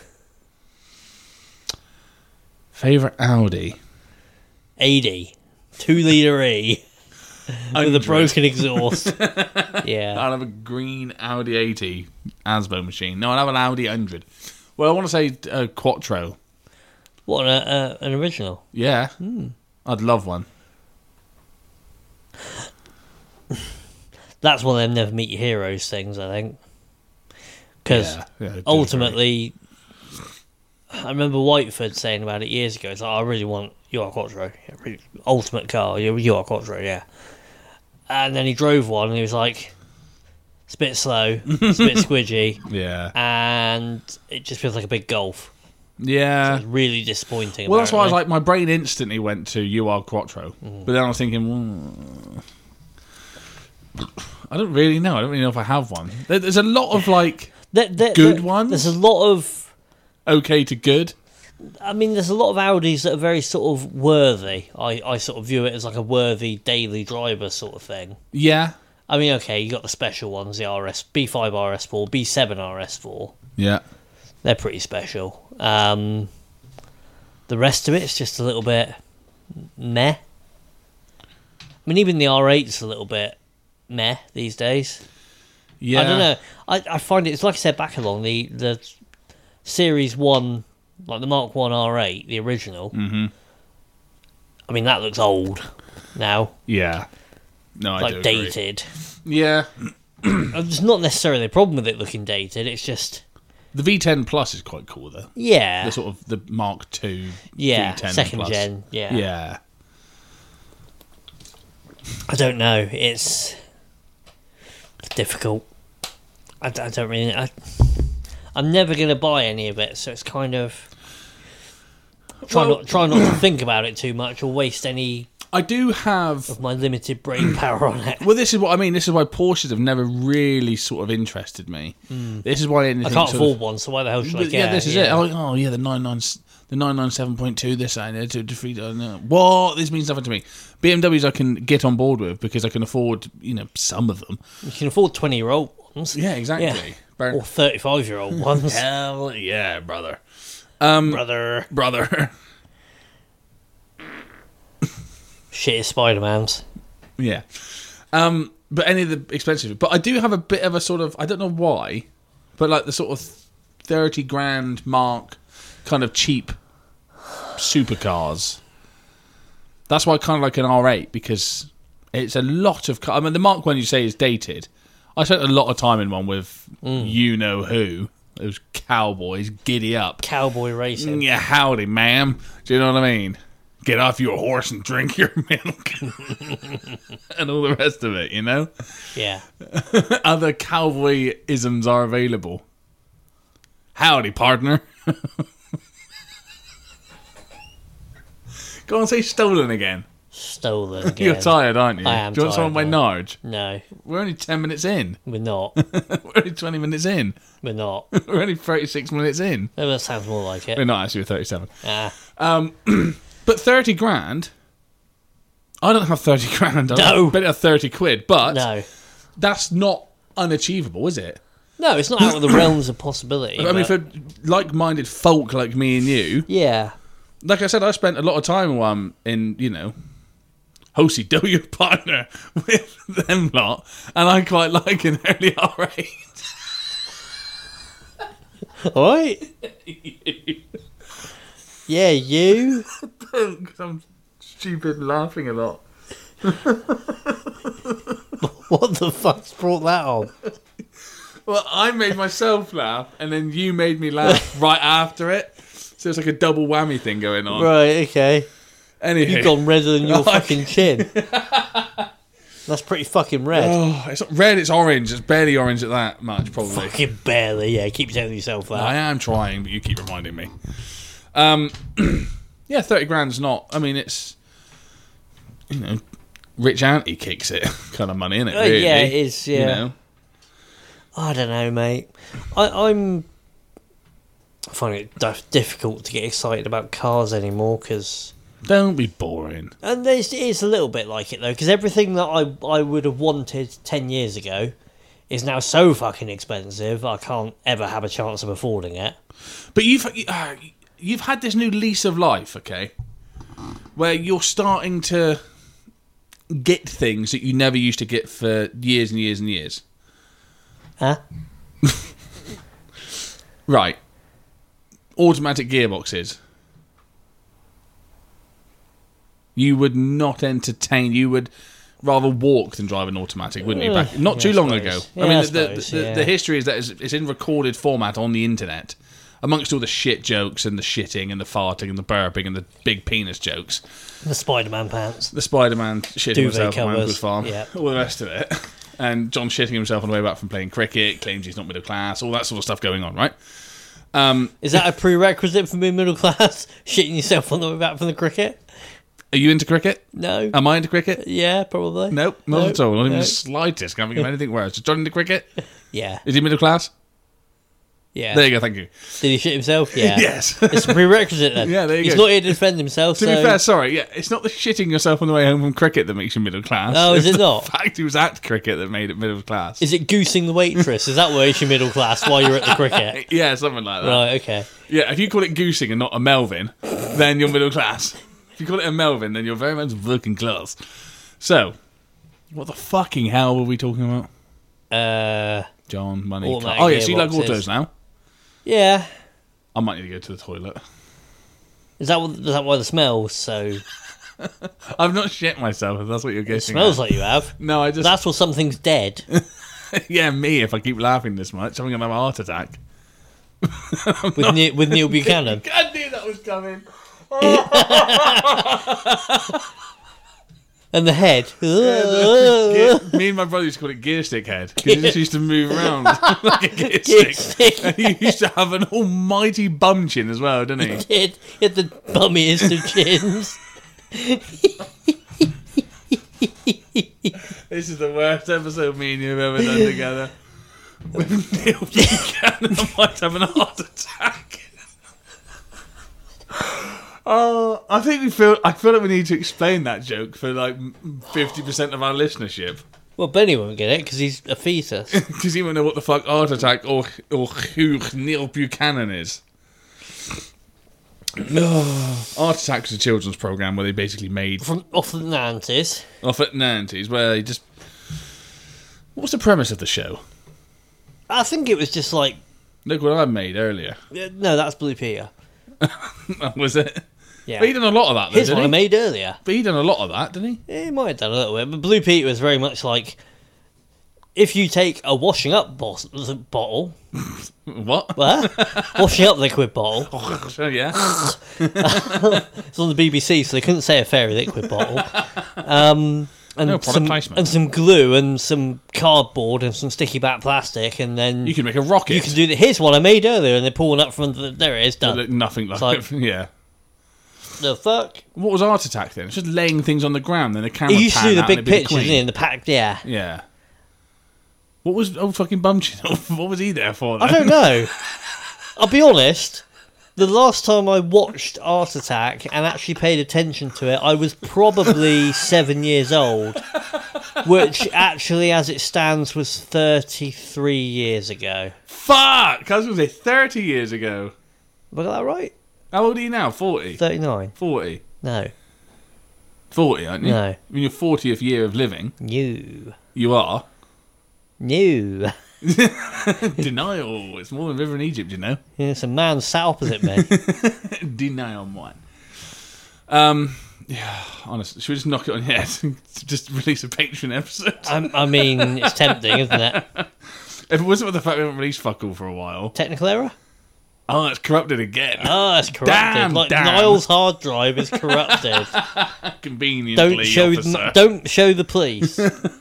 Favourite Audi? eighty. Two litre E. With a Hundred. broken exhaust. Yeah. I'll have a green Audi eighty Asbo machine. No, I'll have an Audi one hundred. Well, I want to say uh, Quattro. What, an, uh, an original? Yeah. I'd love one. That's one of them never meet your heroes things, I think. Because Yeah, yeah, I do ultimately, I remember Whiteford saying about it years ago. It's like, I really want your Quattro. Yeah, really, ultimate car, your your Quattro, yeah. And then he drove one and he was like, it's a bit slow, it's a bit squidgy, agree. Yeah. and it just feels like a big Golf. Yeah. It's really disappointing. Well, that's why I was apparently. like, my brain instantly went to U R Quattro. But then I was thinking, mm, I don't really know. I don't really know if I have one. There- There's a lot of, like, There- there- good there- ones? There's a lot of. okay to good. I mean, there's a lot of Audis that are very sort of worthy. I, I sort of view it as like a worthy daily driver sort of thing. Yeah. I mean, okay, you got the special ones, the R S, B five R S four, B seven R S four. Yeah. They're pretty special. Um, the rest of it's just a little bit meh. I mean, even the R eight's a little bit meh these days. Yeah. I don't know. I, I find it, it's like I said back along, the, the Series one, like the Mark one R eight, the original. Mm-hmm. I mean, that looks old now. Yeah. No, I like do agree. dated. Yeah. It's not necessarily a problem with it looking dated, it's just... The V ten Plus is quite cool, though. Yeah. The sort of the Mark two yeah, V ten second Plus. gen, yeah. Yeah. I don't know, it's difficult. I, I don't really... I, I'm never going to buy any of it, so it's kind of... Try, Well- not, try not to think about it too much or waste any I do have... of my limited brain power on it. Well, this is what I mean. This is why Porsches have never really sort of interested me. This is why anything I can't sort afford of, one, so why the hell should I But care? yeah, this is it. Oh, oh, yeah, the nine nine, the nine nine seven point two. This and it, to defeat. Uh, no. What? This means nothing to me. B M Ws I can get on board with because I can afford, you know, some of them. You can afford twenty-year-old ones. Yeah, exactly. But- Or thirty-five-year-old ones. Hell yeah, brother. Um, Brother. brother. Shit is Spider-Man's. Yeah. Um, but any of the expensive. But I do have a bit of a sort of, I don't know why, but like the sort of thirty grand mark kind of cheap supercars. That's why I kind of like an R eight, because it's a lot of car. I mean, the Mark one you say is dated. I spent a lot of time in one with you know who. Those cowboys, giddy up. Cowboy racing. Yeah, howdy, ma'am. Do you know what I mean? Get off your horse and drink your milk. And all the rest of it, you know? Yeah. Other cowboy isms are available. Howdy, partner. Go on, say stolen again. Stolen again. You're tired, aren't you? I am Do you want some of my tired now. Narge? No, We're only ten minutes in. we're not. We're only twenty minutes in. We're not. We're only thirty-six minutes in. No, that sounds more like We're it. not actually, we're thirty-seven. Ah. Um, but thirty grand. I don't have thirty grand. I No. bet I have thirty quid. But No. that's not unachievable, is it? No, it's not out of the realms of possibility. I mean, but- for like-minded folk like me and you, yeah. like I said, I spent a lot of time um, in, you know, Hosey Do your partner with them lot, and I quite like an early R eight. All right. Yeah, you. Because I'm stupid and laughing a lot. What the fuck's brought that on? Well, I made myself laugh, and then you made me laugh right after it. So it's like a double whammy thing going on. Right, okay. Anyway. You've gone redder than your I- fucking chin. That's pretty fucking red. Oh, it's not red, it's orange. It's barely orange at that much, probably. Fucking barely, yeah. Keep telling yourself that. I am trying, but you keep reminding me. Um, yeah, thirty grand's not. I mean, it's, you know, rich auntie kicks it kind of money, isn't it? Uh, Really? yeah, it is, yeah. You know? I don't know, mate. I, I'm I find it dif- difficult to get excited about cars anymore because, Don't be boring. and it's, it's a little bit like it though, because everything that I I would have wanted ten years ago is now so fucking expensive. I can't ever have a chance of affording it. But you've uh, you've had this new lease of life, okay, where you're starting to get things that you never used to get for years and years and years. Huh? Right. Automatic gearboxes. You would not entertain. You would rather walk than drive an automatic, wouldn't you? Back, not Yeah, too I long suppose. ago. Yeah, I mean, I the, suppose, the, the, yeah. the history is that it's, it's in recorded format on the internet, amongst all the shit jokes and the shitting and the farting and the burping and the big penis jokes. The Spider-Man pants. The Spider-Man shitting Duvet himself on covers, Mango's farm, yeah. all the rest of it. And John shitting himself on the way back from playing cricket, claims he's not middle class, all that sort of stuff going on, right? Um, Is that a prerequisite for being middle class? Shitting yourself on the way back from the cricket? are you into cricket? No. Am I into cricket? Yeah, probably. Nope, not Nope, at all. Not even nope. the slightest. Can't think of anything worse. Is John into cricket? Yeah. Is he middle class? Yeah. There you go, thank you. Did he shit himself? Yeah. Yes. It's a prerequisite then. Yeah, there you He's go. not here to defend himself. To so... be fair, sorry, yeah, it's not the shitting yourself on the way home from cricket that makes you middle class. Oh, is It's it the not? fact he was at cricket that made it middle class. Is it goosing the waitress? Is that where you're middle class while you're at the cricket? Yeah, something like that. Right, okay. Yeah, if you call it goosing and not a Melvin, then you're middle class. If you call it a Melvin, then you're very much working class. So, what the fucking hell were we talking about? Uh, John, money. Automatic Car. Oh, yeah, so you like gearboxes. autos now? yeah. I might need to go to the toilet. Is that what, is that why the smell's so... I've not shit myself, if that's what you're getting It smells at. like you have. No, I just... That's when something's dead. yeah, me, if I keep laughing this much, I'm going to have a heart attack. with, Neil, with Neil Buchanan. I knew that was coming. And the head. Gear, me and my brother used to call it gear stick head, because it just used to move around like a gear Gear stick. stick. And he used to have an almighty bum chin as well, didn't he? He had the bummiest of chins. This is the worst episode me and you have ever done together. With Neil Buchanan, I might have a heart attack. Oh, I think we feel. I feel like we need to explain that joke for like fifty percent of our listenership, Well, Benny won't get it because he's a fetus. because he won't know what the fuck heart attack or or who Neil Buchanan is. Heart Attack was a children's program where they basically made From off the nineties. off at nineties, where they just. What was the premise of the show? I think it was just like... Look what I made earlier. uh, No, that's Blue Peter. Was it? Yeah. But he done a lot of that, though, Here's didn't one I he? made earlier. But he done a lot of that, didn't he? Yeah, he might have done a little bit, but Blue Peter was very much like... If you take a washing up bo- bottle... What? What? Washing up liquid bottle. Oh, yeah. It's on the B B C, so they couldn't say a fairy liquid bottle. Um, and No product some, placement. and some glue and some cardboard and some sticky back plastic, and then You can make a rocket. you can do the. Here's one I made earlier, and they're pulling up from the. There it is, done. Look, nothing like, like- it. Yeah. The fuck? What was Art Attack then? It's just laying things on the ground, then the camera. He used to pan do the out big and it'd be pictures, clean. didn't he? In the pack, yeah. Yeah. What was old fucking Bumchin? What was he there for? Then? I don't know. I'll be honest. The last time I watched Art Attack and actually paid attention to it, I was probably seven years old, which actually, as it stands, was thirty-three years ago. Fuck! I was going to say thirty years ago. Have I got that right? How old are you now? Forty. thirty-nine. Forty. No. Forty, aren't you? No. In your fortieth year of living, New. you are. New. Denial. It's more than River in Egypt, you know. Yeah, some man sat opposite me. Denial one. Um, yeah, honestly, should we just knock it on your head? Just release a Patreon episode? I, I mean, it's tempting, isn't it? If it wasn't for the fact we haven't released fuck all for a while. Technical error? Oh, it's corrupted again. Oh, it's corrupted. Damn, like damn. Niall's hard drive is corrupted. Conveniently, don't show officer. them, don't show the police.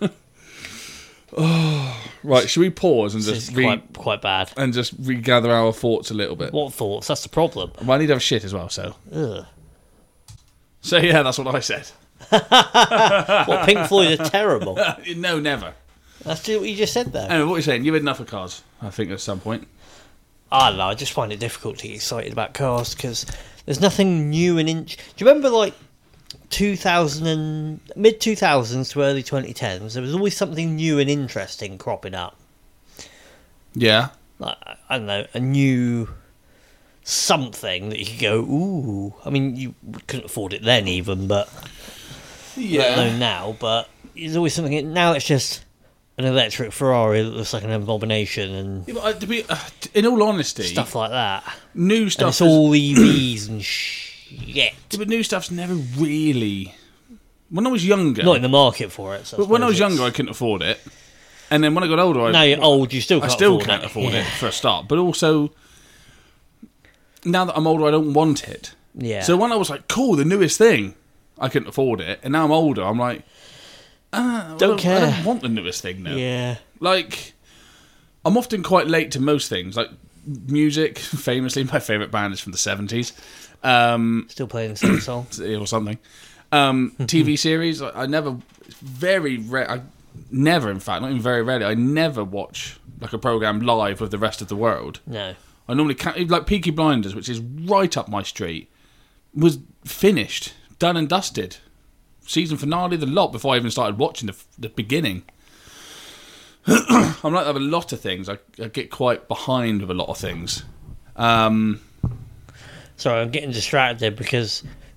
Right, should we pause and This just is re- quite quite bad. and just regather our thoughts a little bit? What thoughts? That's the problem. Well, I need to have a shit as well, so. Ugh. So yeah, that's what I said. What, Pink Floyd are terrible. No, never. That's just what you just said there. Anyway, what are you saying? You've had enough of cars, I think, at some point. I don't know. I just find it difficult to get excited about cars because there's nothing new and in. Do you remember like two thousand and mid two thousands to early twenty tens? There was always something new and interesting cropping up. Yeah. Like I don't know, a new something that you could go ooh. I mean, you couldn't afford it then even, but let alone now. But there's always something. Now it's just an electric Ferrari that looks like an abomination and Yeah, but, uh, to be, uh, t- in all honesty, stuff like that. new And stuff. it's is- all E Vs and shit. Yeah, but new stuff's never really. When I was younger, Not in the market for it. So but when I was suppose younger, I it's- couldn't afford it, and then when I got older, I now you're old, you still I can't still afford can't it. afford Yeah. it for a start. But also, now that I'm older, I don't want it. Yeah. So when I was like, cool, the newest thing, I couldn't afford it, and now I'm older, I'm like, ah, I Don't care. I don't want the newest thing now. Yeah. Like, I'm often quite late to most things. Like music, famously, my favourite band is from the seventies. Um, Still playing the same song. or something. Um, T V series, I, I never, very rare, I never, in fact, not even very rarely, I never watch like a program live with the rest of the world. No. I normally can't, like Peaky Blinders, which is right up my street, was finished, done and dusted. Season finale, the lot, before I even started watching the, the beginning. I'm like that with a lot of things. I, I get quite behind with a lot of things. Um, Sorry, I'm getting distracted because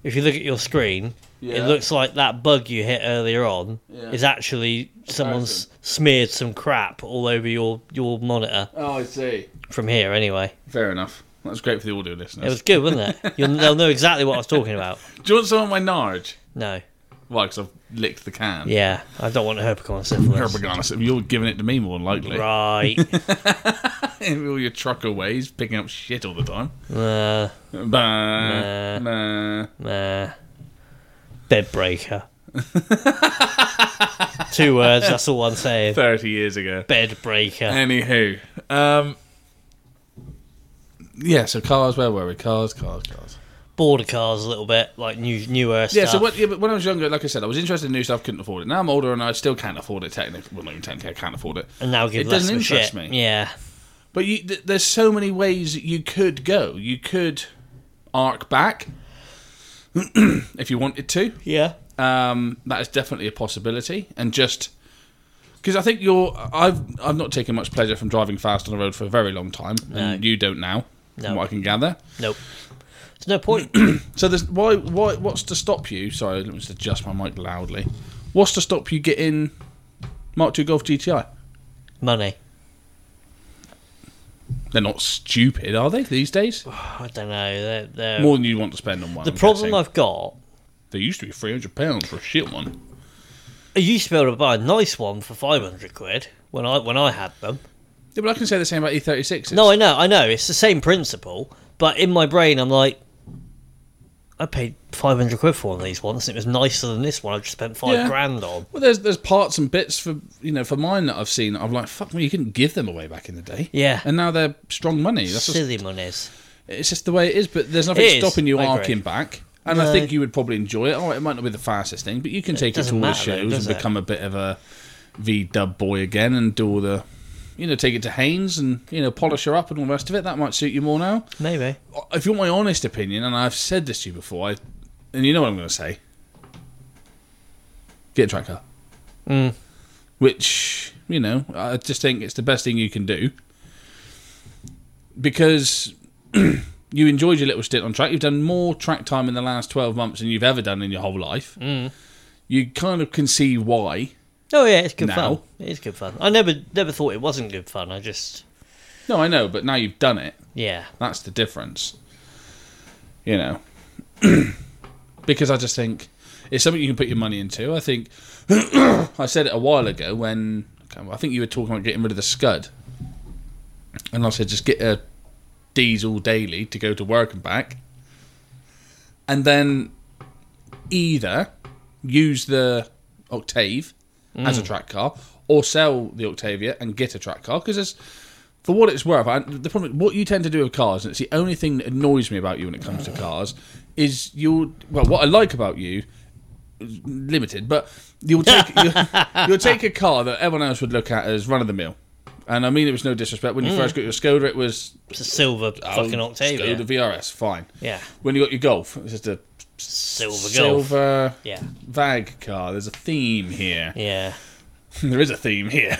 if you look at your screen, Yeah. it looks like that bug you hit earlier on Yeah. is actually someone's Person. smeared some crap all over your, your monitor. Oh, I see. From here, anyway. Fair enough. That was great for the audio listeners. It was good, wasn't it? You'll, they'll know exactly what I was talking about. Do you want some of my Narge? No. Why? Because I've licked the can. Yeah, I don't want Herpicon syphilis. Herpagana. You're giving it to me more than likely. Right. All your trucker ways, picking up shit all the time. Nah, Bah, nah. nah. Bed breaker. Two words, that's all I'm saying. thirty years ago. Bed breaker. Anywho. Um, yeah, so cars, where were we? Cars, cars, cars. Border cars a little bit, like new newer stuff. Yeah, so what, yeah, but when I was younger, like I said, I was interested in new stuff, couldn't afford it. Now I'm older and I still can't afford it technically. Well, not even technically, I can't afford it. And now give It less doesn't of a interest shit. me. Yeah. But you, th- there's so many ways that you could go. You could arc back if you wanted to. Yeah. Um, that is definitely a possibility. And just because I think you're, I've I've not taken much pleasure from driving fast on the road for a very long time, and No. you don't now, No. from what I can gather. Nope. There's no point. So there's why why what's to stop you? Sorry, let me just adjust my mic loudly. What's to stop you getting Mark two Golf G T I? Money. They're not stupid, are they, these days? I don't know. They're, they're... More than you want to spend on one. The I'm problem guessing. I've got, They used to be three hundred pounds for a shit one. I used to be able to buy a nice one for five hundred quid when I when I had them. Yeah, but I can say the same about E thirty-sixes. No, I know, I know. It's the same principle, but in my brain, I'm like, I paid five hundred quid for one of these once, and it was nicer than this one I've just spent five Yeah. grand on. Well, there's there's parts and bits for you know for mine that I've seen. That I'm like, fuck me, you couldn't give them away back in the day. Yeah. And now they're strong money. That's just, Silly monies. it's just the way it is. But there's nothing It is, stopping you I agree. arcing back. And I No. think you would probably enjoy it. Oh, it might not be the fastest thing, but you can take it to doesn't all the matter though, shows does and it? become a bit of a V-dub boy again and do all the, you know, take it to Haynes and, you know, polish her up and all the rest of it. That might suit you more now. Maybe. If you want my honest opinion, and I've said this to you before, I, and you know what I'm going to say, get a track car. Mm. Which, you know, I just think it's the best thing you can do. Because you enjoyed your little stint on track. You've done more track time in the last twelve months than you've ever done in your whole life. Mm. You kind of can see why. Oh yeah, it's good Now. fun. It is good fun. I never never thought it wasn't good fun. I just No, I know, but now you've done it. yeah. That's the difference. You know. Because I just think it's something you can put your money into. I think I said it a while ago when I think you were talking about getting rid of the Scud. And I said just get a diesel daily to go to work and back. And then either use the Octave as a track car or sell the Octavia and get a track car. Because for what it's worth, I, the problem, what you tend to do with cars, and it's the only thing that annoys me about you when it comes to cars, is you'll, well, what I like about you, limited, but you'll take you'll, you'll take a car that everyone else would look at as run-of-the-mill. And I mean it was no disrespect. When you first got your Skoda, it was It's a silver fucking oh, Octavia. Skoda V R S, fine. Yeah. When you got your Golf, it was just a Silver Golf. silver Yeah. V A G car. There's a theme here. Yeah. There is a theme here.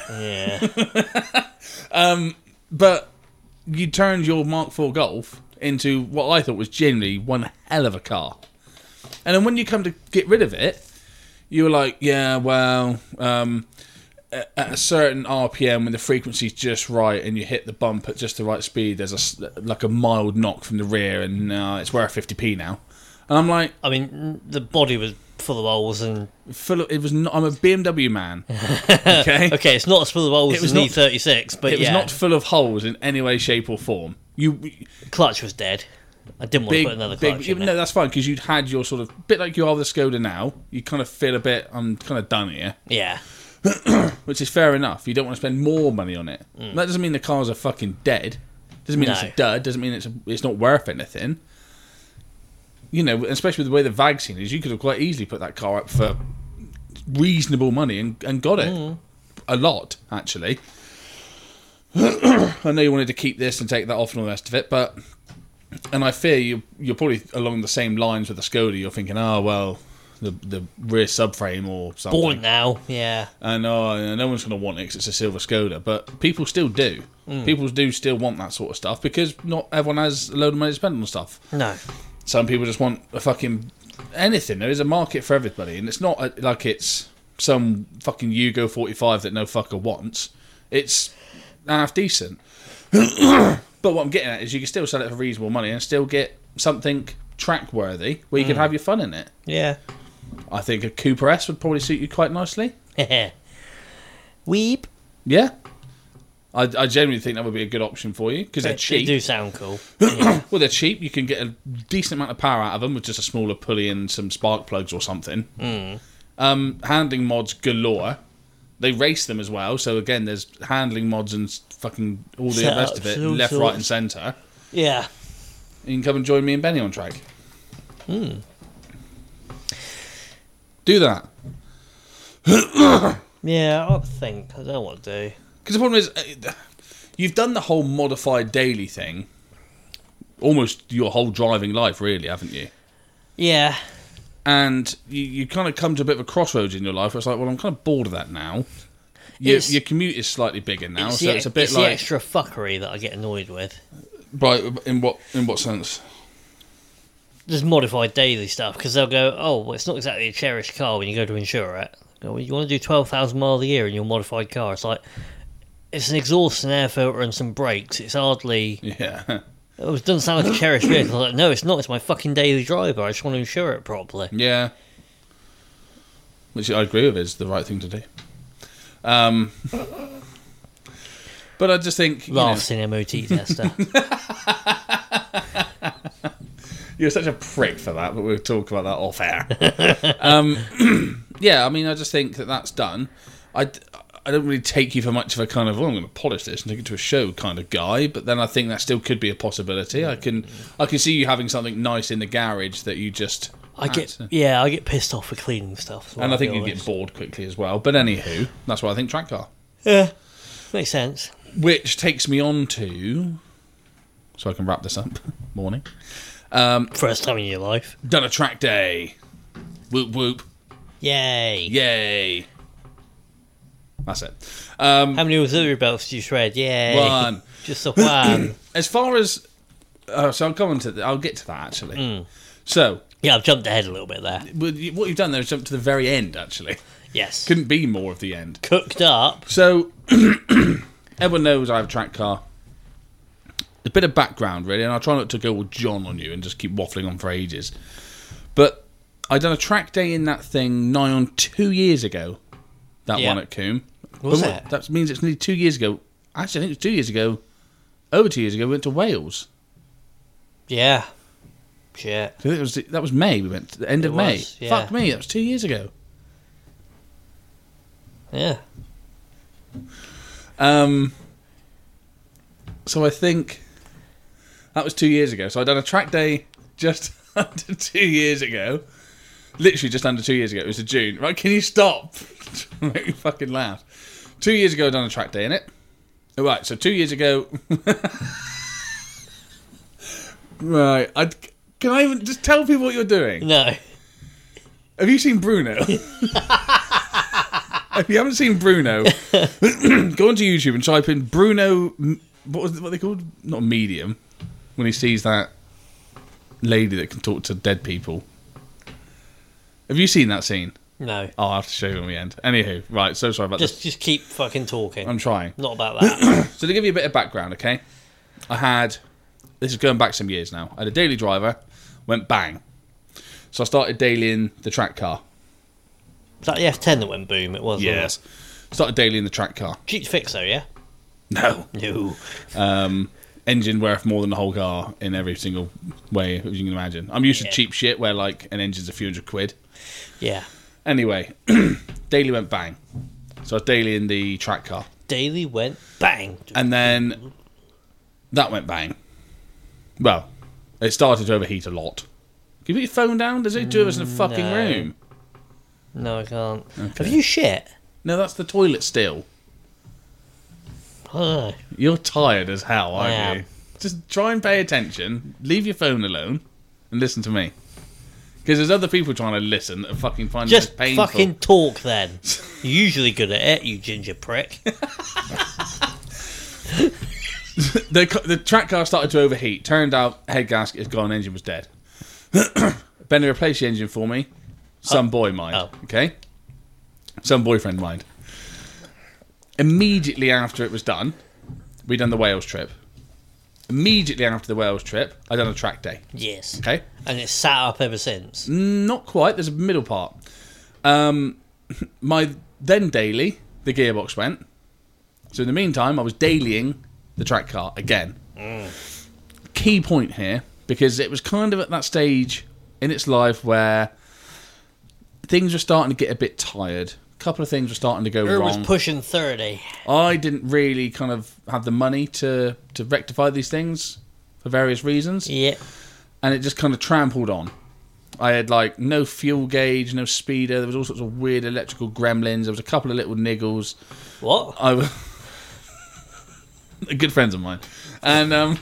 Yeah. But you turned your Mark four Golf into what I thought was genuinely one hell of a car. And then when you come to get rid of it, you were like, yeah, well, um, at a certain R P M when the frequency's just right and you hit the bump at just the right speed, there's a s- like a mild knock from the rear, and uh, it's worth fifty p now. And I'm like, I mean, the body was full of holes and full of, it was not, I'm a B M W man. Okay, okay, it's not as full of holes It was as an not- E thirty-six, but it was yeah, not full of holes in any way, shape, or form. You clutch was dead. I didn't want big, to put another big. clutch Even in though there. that's fine because you'd had your sort of bit like you are with the Skoda now. You kind of feel a bit. I'm kind of done here, Yeah, which is fair enough. You don't want to spend more money on it. That doesn't mean the cars are fucking dead. Doesn't mean it's No. a dud. Doesn't mean it's a, it's not worth anything. You know, especially with the way the V A G scene is, you could have quite easily put that car up for reasonable money and, and got it. A lot, actually. I know you wanted to keep this and take that off and all the rest of it, but... And I fear you, you're probably along the same lines with the Skoda. You're thinking, oh, well, the the rear subframe or something. born now. Yeah, And oh, no one's going to want it because it's a silver Skoda. But people still do. People do still want that sort of stuff because not everyone has a load of money to spend on stuff. no, Some people just want a fucking anything. There is a market for everybody, and it's not a, like it's some fucking Yugo forty-five that no fucker wants. It's half decent. But what I'm getting at is you can still sell it for reasonable money and still get something track worthy where you mm. can have your fun in it. Yeah. I think a Cooper S would probably suit you quite nicely. Weep. Yeah. I, I genuinely think that would be a good option for you because they're cheap. They do sound cool. Yeah. Well, they're cheap. You can get a decent amount of power out of them with just a smaller pulley and some spark plugs or something. Mm. Um, handling mods galore. They race them as well. So again, there's handling mods and fucking all the Set rest of it, left, sorts. right, and centre. Yeah. You can come and join me and Benny on track. Hmm. Do that. Yeah, I think. I don't know what to do. Because the problem is, uh, you've done the whole modified daily thing almost your whole driving life, really, haven't you? Yeah. And you, you kind of come to a bit of a crossroads in your life where it's like, well, I'm kind of bored of that now. Your, your commute is slightly bigger now, it's so the, it's a bit it's like... the extra fuckery that I get annoyed with. Right, in what in what sense? There's modified daily stuff, because they'll go, oh, well, it's not exactly a cherished car when you go to insure it. Go, well, you want to do twelve thousand miles a year in your modified car? It's like, it's an exhaust, an air filter, and some brakes. It's hardly... Yeah. It doesn't sound like a cherished vehicle. I'm like, no, it's not. It's my fucking daily driver. I just want to insure it properly. Yeah. Which I agree with is the right thing to do. Um, but I just think... Laughs in M O T tester. You're such a prick for that, but we'll talk about that off air. um, yeah, I mean, I just think that that's done. I, I don't really take you for much of a kind of, oh, I'm going to polish this and take it to a show kind of guy, but then I think that still could be a possibility. I can I can see you having something nice in the garage that you just... I get to. Yeah, I get pissed off for cleaning stuff. And I think you get bored quickly as well. But anywho, that's what I think track car. Yeah, makes sense. Which takes me on to... So I can wrap this up. Morning. Um, First time in your life. Done a track day. Whoop whoop. Yay. Yay. That's it. Um, How many auxiliary belts did you shred? Yay. One. Just the one. As far as... Uh, so I'll come on to... The, I'll get to that, actually. Mm. So... Yeah, I've jumped ahead a little bit there. What you've done there is jump to the very end, actually. Yes. Couldn't be more of the end. Cooked up. So, everyone knows I have a track car. A bit of background, really, and I'll try not to go all John on you and just keep waffling on for ages. But I done a track day in that thing nigh on two years ago. That yeah. one at Coombe. Was but it? What, that means it's nearly two years ago. Actually, I think it was two years ago. Over two years ago, we went to Wales. Yeah. Shit. I think it was, that was May. We went to the end It of May. was, yeah. Fuck me, that was two years ago. Yeah. Um. So I think that was two years ago. So I done a track day just under two years ago. Literally just under two years ago. It was in June. Right, can you stop? Make me fucking laugh. Two years ago I done a track day in it. Oh, right, so two years ago... right, I, can I even just tell people what you're doing? No. Have you seen Bruno? If you haven't seen Bruno, go onto YouTube and type in Bruno... What was what they called? Not medium. When he sees that lady that can talk to dead people. Have you seen that scene? No. Oh, I'll have to show you in the end. Anywho, right, so sorry about just, this. Just keep fucking talking. I'm trying. Not about that. So to give you a bit of background, okay? I had... This is going back some years now. I had a daily driver, went bang. So I started dailying the track car. Was that the F ten that went boom? It was, Yes. wasn't it? Started dailying the track car. Cheap fix though, yeah? No. No. Um, engine worth more than the whole car in every single way, as you can imagine. I'm used Yeah. to cheap shit where, like, an engine's a few hundred quid. Yeah. Anyway, daily went bang. So I was dailying the track car. Daily went bang. And then that went bang. Well, it started to overheat a lot. Can you put your phone down? There's only two of us in a fucking No. room. No, I can't. Okay. Have you shit? No, that's the toilet still. I don't know. You're tired as hell, I aren't am. you? Just try and pay attention. Leave your phone alone and listen to me. Because there's other people trying to listen that are fucking finding Just this painful. fucking talk then. You're usually good at it, you ginger prick. the, the track car started to overheat. Turned out head gasket had gone, engine was dead. Benny replaced the engine for me. Some Oh. boy mind. Oh. Okay? Some boyfriend mind. Immediately after it was done, we done the Wales trip. Immediately after the Wales trip, I done a track day. Yes. Okay? And it's sat up ever since. Not quite. There's a middle part. Um, my then daily, the gearbox went. So in the meantime, I was dailying the track car again. Mm. Key point here, because it was kind of at that stage in its life where things were starting to get a bit tired. A couple of things were starting to go It wrong. was pushing thirty. I didn't really kind of have the money to, to rectify these things for various reasons. Yeah. And it just kind of trampled on. I had like no fuel gauge, no speeder. There was all sorts of weird electrical gremlins. There was a couple of little niggles. What? I was good friends of mine, and um,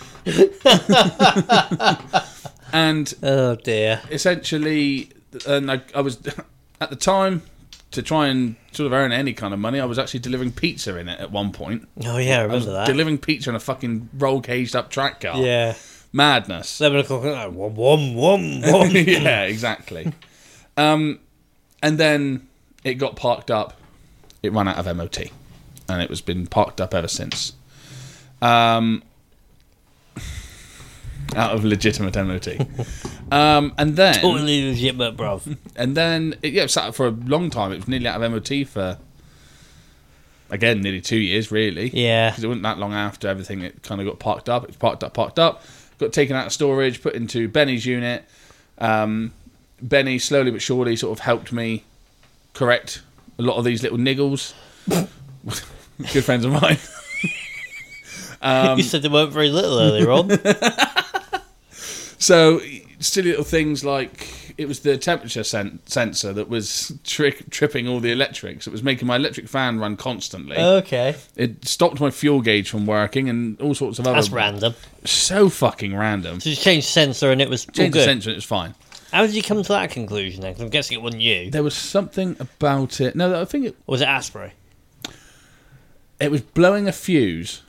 and Oh dear. essentially, and I, I was at the time to try and sort of earn any kind of money. I was actually delivering pizza in it at one point. Oh yeah, I I was remember that. delivering pizza in a fucking roll caged up track car. Yeah. Madness. Seven o'clock at night. Wom wom wom wom. Yeah, exactly. Um, and then it got parked up. It ran out of M O T, and it was been parked up ever since. Um, out of legitimate M O T. um, and then, Totally legitimate, bruv. and then, it, yeah, it sat for a long time. It was nearly out of M O T for, again, nearly two years, really. Yeah. Because it wasn't that long after everything. It kind of got parked up. It was parked up, parked up. Got taken out of storage, put into Benny's unit. Um, Benny slowly but surely sort of helped me correct a lot of these little niggles. Good friends of mine. um, You said they weren't very little earlier on. so silly little things like it was the temperature sen- sensor that was tri- tripping all the electrics. It was making my electric fan run constantly. Okay. It stopped my fuel gauge from working and all sorts of other. That's random. So fucking random. So you changed the sensor and it was all Changed the good. sensor and it was fine. How did you come to that conclusion then? 'Cause I'm guessing it wasn't you. There was something about it. No, I think it, Or was it Asprey? it was blowing a fuse.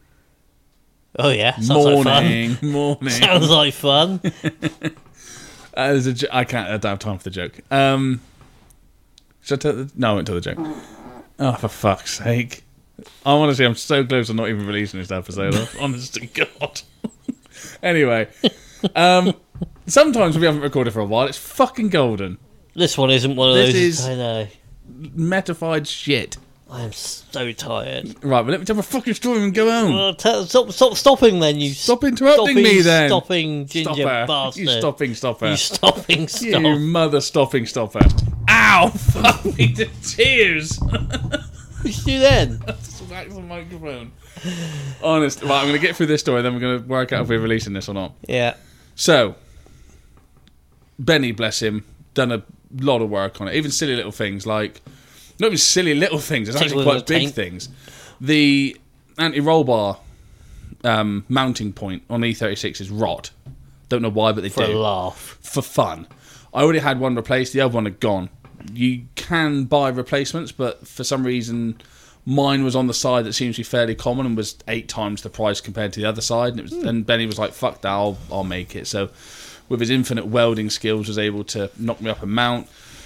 Oh yeah. Sounds like fun. Morning, morning. Sounds like fun. Uh, there's a jo- I can't. I don't have time for the joke. Um, should I tell the? No, I won't tell the joke. Oh, for fuck's sake! I want to say I'm so close to not even releasing this episode. Honest to God. Anyway, um, sometimes when we haven't recorded for a while, it's fucking golden. This one isn't one of This those. is- I know. Metified shit. I am so tired. Right, but let me tell my fucking story and go home. Well, tell, stop, stop stopping then, you Stop interrupting stopping, me then. Stopping ginger Stopper. bastard. You stopping stopper. You stopping stop. You mother stopping stopper. Ow! Fuck me to tears. What did you do then? Smack the microphone. Honest. Right, I'm going to get through this story, then we're going to work out if we're releasing this or not. Yeah. So, Benny, bless him, done a lot of work on it. Even silly little things like, not even silly little things, it's Take actually one quite of the big tank. things. The anti-roll bar um, mounting point on E thirty-six is rot. Don't know why, but they For do. a laugh. For fun. I already had one replaced, the other one had gone. You can buy replacements, but for some reason mine was on the side that seems to be fairly common and was eight times the price compared to the other side. And, it was, Hmm. and Benny was like, fuck that, I'll, I'll make it. So with his infinite welding skills was able to knock me up a mount.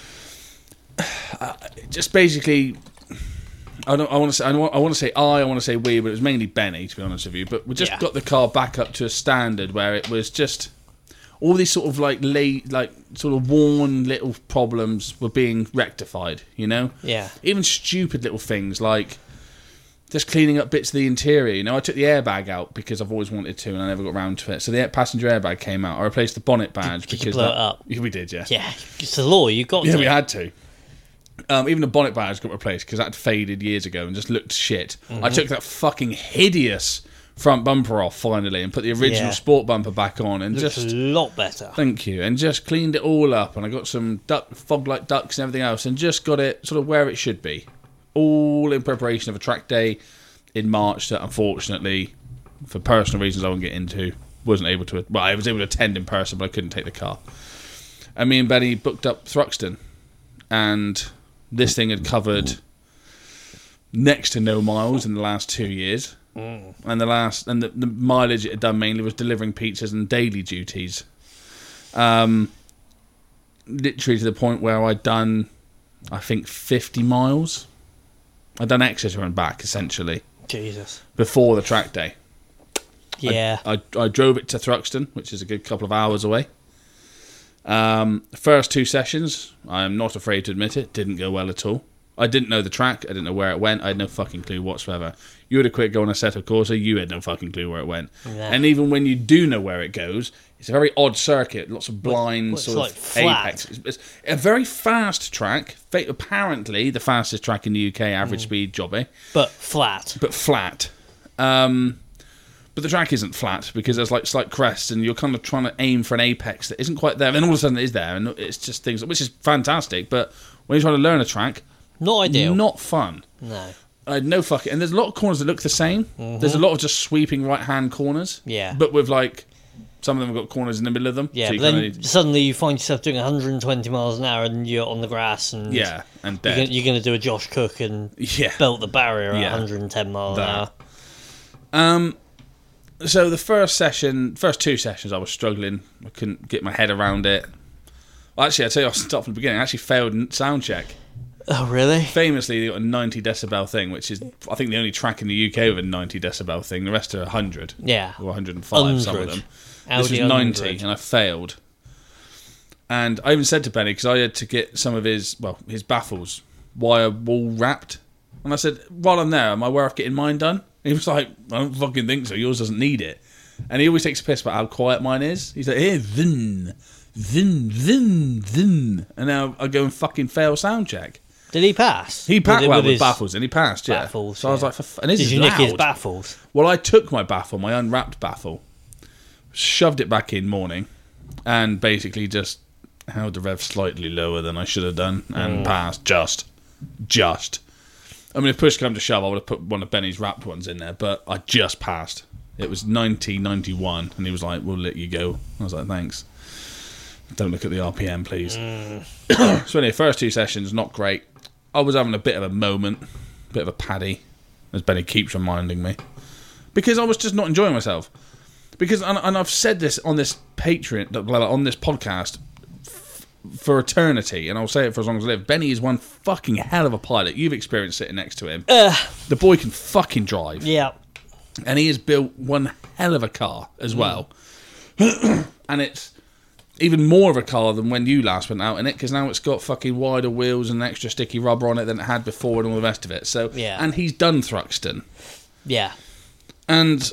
Uh, just basically, I don't. I want to say. I want, I want to say I. I want to say we, but it was mainly Benny, to be honest with you. But we just Yeah. got the car back up to a standard where it was just all these sort of like late, like sort of worn little problems were being rectified. You know, Yeah. even stupid little things like just cleaning up bits of the interior. You know, I took the airbag out because I've always wanted to, and I never got around to it. So the passenger airbag came out. I replaced the bonnet badge did you because blow that, it up? Yeah, we did, yeah. Yeah. It's the law. You got Yeah, to. we had to. Um, even the bonnet badge got replaced because that had faded years ago and just looked shit. Mm-hmm. I took that fucking hideous front bumper off finally and put the original Yeah. sport bumper back on and Looks just a lot better. thank you and just cleaned it all up and I got some duck fog light ducks and everything else and just got it sort of where it should be, all in preparation of a track day in March that unfortunately, for personal reasons I won't get into, wasn't able to. Well, I was able to attend in person, but I couldn't take the car. And me and Benny booked up Thruxton, and this thing had covered next to no miles in the last two years. And the last and the, the mileage it had done mainly was delivering pizzas and daily duties. Um, literally to the point where I'd done, I think, fifty miles. I'd done Exeter and back, essentially, Jesus. before the track day. Yeah. I, I, I drove it to Thruxton, which is a good couple of hours away. Um, the first two sessions, I am not afraid to admit it, didn't go well at all. I didn't know the track. I didn't know where it went. I had no fucking clue whatsoever. You would have quit going a set of Corsa. You had no fucking clue where it went. Nah. And even when you do know where it goes, it's a very odd circuit. Lots of blind Well, it's sort like of flat. apex. It's, it's a very fast track. Fa- Apparently the fastest track in the U K, average Mm. speed jobby, But flat. but flat. Um, but the track isn't flat because there's like slight crests, and you're kind of trying to aim for an apex that isn't quite there. And then all of a sudden it is there, and it's just things which is fantastic. But when you're trying to learn a track, Not ideal. not fun. No. I had no fucking... And there's a lot of corners that look the same. Mm-hmm. There's a lot of just sweeping right-hand corners. Yeah. But with, like... Some of them have got corners in the middle of them. Yeah, so but you then kinda need- suddenly you find yourself doing one hundred twenty miles an hour and you're on the grass and Yeah, and you're dead. gonna, you're gonna do a Josh Cook and Yeah. belt the barrier at Yeah. one hundred ten miles That. an hour. Um, so the first session... First two sessions, I was struggling. I couldn't get my head around it. Well, actually, I'll tell you, I'll start from the beginning. I actually failed sound check. Oh, really? Famously, they got a ninety decibel thing, which is, I think, the only track in the U K with a ninety decibel thing. The rest are one hundred. Yeah. Or one hundred five, some of one hundred. them. Audi This was one ninety, hundred. and I failed. And I even said to Benny, because I had to get some of his, well, his baffles wire wall wrapped. And I said, while I'm there, am I worth getting mine done? And he was like, I don't fucking think so. Yours doesn't need it. And he always takes a piss about how quiet mine is. He's like, here, then, then, then, then. And now I go and fucking fail sound check. Did he pass? He passed With- well with with his baffles, and he passed, yeah. baffles, so I was yeah. like, for f- and this Did is you nick his loud. baffles? Well, I took my baffle, my unwrapped baffle, shoved it back in morning, and basically just held the rev slightly lower than I should have done, and passed just, just. I mean, if push come to shove, I would have put one of Benny's wrapped ones in there, but I just passed. It was ninety, ninety-one, and he was like, we'll let you go. I was like, thanks. Don't look at the R P M, please. So anyway, first two sessions, not great. I was having a bit of a moment, a bit of a paddy, as Benny keeps reminding me. Because I was just not enjoying myself. Because, and, and I've said this on this Patreon, on this podcast, f- for eternity, and I'll say it for as long as I live. Benny is one fucking hell of a pilot. You've experienced sitting next to him. Uh, The boy can fucking drive. yeah. And he has built one hell of a car as well. And it's even more of a car than when you last went out in it, because now it's got fucking wider wheels and extra sticky rubber on it than it had before and all the rest of it. So, Yeah. and he's done Thruxton. Yeah. And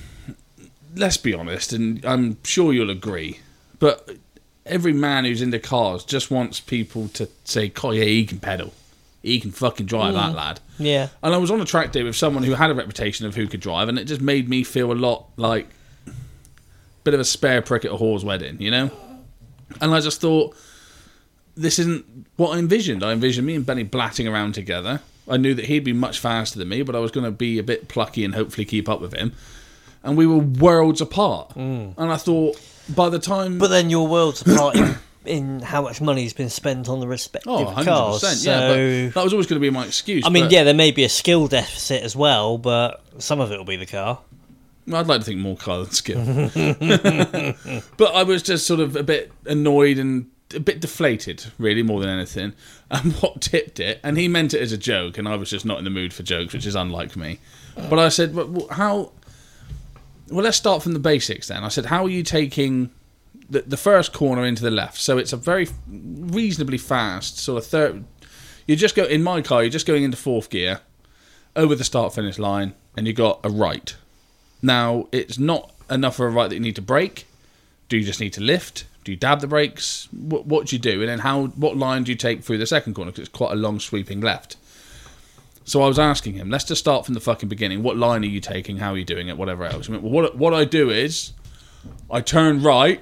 let's be honest, and I'm sure you'll agree, but every man who's into cars just wants people to say, oh yeah, he can pedal. He can fucking drive, that lad. Yeah. And I was on a track day with someone who had a reputation of who could drive, and it just made me feel a lot like a bit of a spare prick at a whore's wedding, you know? And I just thought, this isn't what I envisioned. I envisioned me and Benny blatting around together. I knew that he'd be much faster than me, but I was going to be a bit plucky and hopefully keep up with him. And we were worlds apart. Mm. And I thought, by the time... But then your world's apart in, in how much money's been spent on the respective Oh, one hundred cars. percent, So, yeah, but that was always going to be my excuse. I mean, but yeah, there may be a skill deficit as well, but some of it will be the car. I'd like to think more car than skill. But I was just sort of a bit annoyed and a bit deflated, really, more than anything. And what tipped it, and he meant it as a joke, and I was just not in the mood for jokes, which is unlike me. But I said, well, how... Well, let's start from the basics then. I said, how are you taking the, the first corner into the left? So it's a very reasonably fast sort of third... You just go, in my car, you're just going into fourth gear, over the start-finish line, and you got a right. Now, it's not enough for a right that you need to brake. Do you just need to lift? Do you dab the brakes? What, what do you do? And then how? What line do you take through the second corner? Because it's quite a long sweeping left. So I was asking him, let's just start from the fucking beginning. What line are you taking? How are you doing it? Whatever else. He went, well, what, what I do is, I turn right,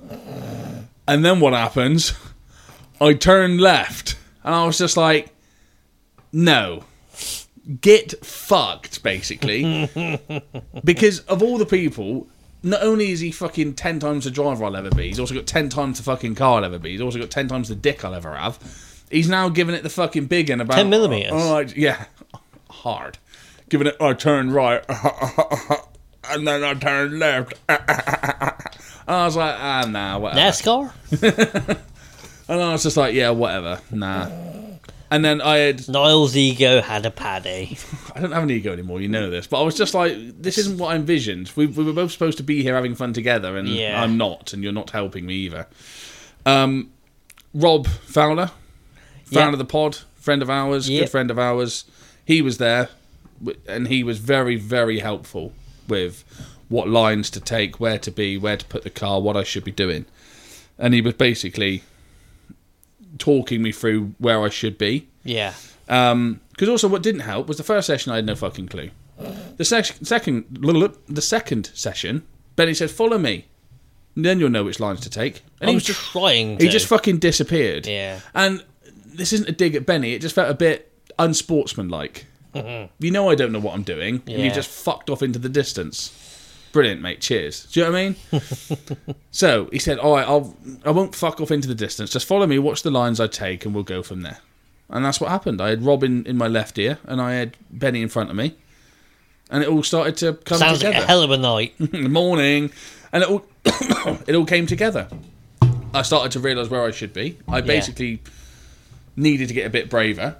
and then what happens? I turn left. And I was just like, no. Get fucked, basically. Because of all the people, not only is he fucking ten times the driver I'll ever be, he's also got ten times the fucking car I'll ever be, he's also got ten times the dick I'll ever have. He's now giving it the fucking big one about... ten millimetres? Oh, oh, yeah. Hard. Giving it, I turn right, and then I turn left. And I was like, ah, nah, whatever. NASCAR? And I was just like, yeah, whatever, nah. And then I had... Niall's ego had a paddy. I don't have an ego anymore, you know this. But I was just like, this isn't what I envisioned. We, we were both supposed to be here having fun together, and Yeah. I'm not, and you're not helping me either. Um, Rob Fowler, fan Yep. of the pod, friend of ours, Yep. good friend of ours. He was there, and he was very, very helpful with what lines to take, where to be, where to put the car, what I should be doing. And he was basically talking me through where I should be. Yeah. Um, because also what didn't help was the first session I had no fucking clue. The sec- second, the second session, Benny said, "Follow me, and then you'll know which lines to take." And I he was was just trying to. he just fucking disappeared. Yeah. And this isn't a dig at Benny. It just felt a bit unsportsmanlike. You know I don't know what I'm doing, and you Yeah. just fucked off into the distance. Brilliant, mate. Cheers. Do you know what I mean? So he said, "All right, I'll I won't fuck off into the distance. Just follow me. Watch the lines I take, and we'll go from there." And that's what happened. I had Robin in my left ear, and I had Benny in front of me, and it all started to come Sounds together. like a hell of a night. In the morning, and it all it all came together. I started to realise where I should be. I basically needed to get a bit braver,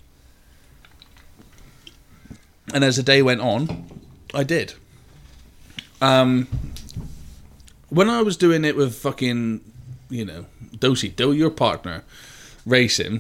and as the day went on, I did. Um, when I was doing it with fucking, you know, Dosey Do, your partner, racing,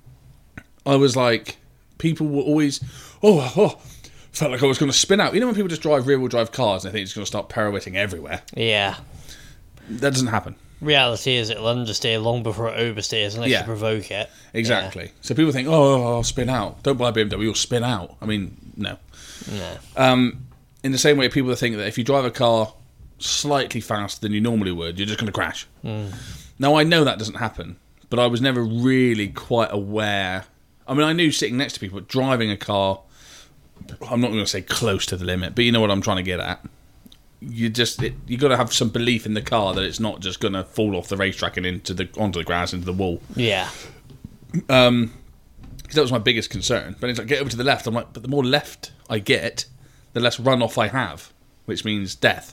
I was like, people were always, oh, oh, felt like I was going to spin out. You know when people just drive rear-wheel drive cars and they think it's going to start pirouetting everywhere? Yeah. That doesn't happen. Reality is it'll understeer long before it oversteers unless Yeah. you provoke it. Exactly. So people think, oh, I'll spin out. Don't buy a B M W, you'll spin out. I mean, no. No. Um, in the same way, people think that if you drive a car slightly faster than you normally would, you're just going to crash. Mm. Now, I know that doesn't happen, but I was never really quite aware. I mean, I knew sitting next to people, but driving a car, I'm not going to say close to the limit, but you know what I'm trying to get at. You just it, you got to have some belief in the car that it's not just going to fall off the racetrack and into the onto the grass, into the wall. Yeah. Um, because that was my biggest concern. But it's like, get over to the left. I'm like, but the more left I get, the less runoff I have, which means death.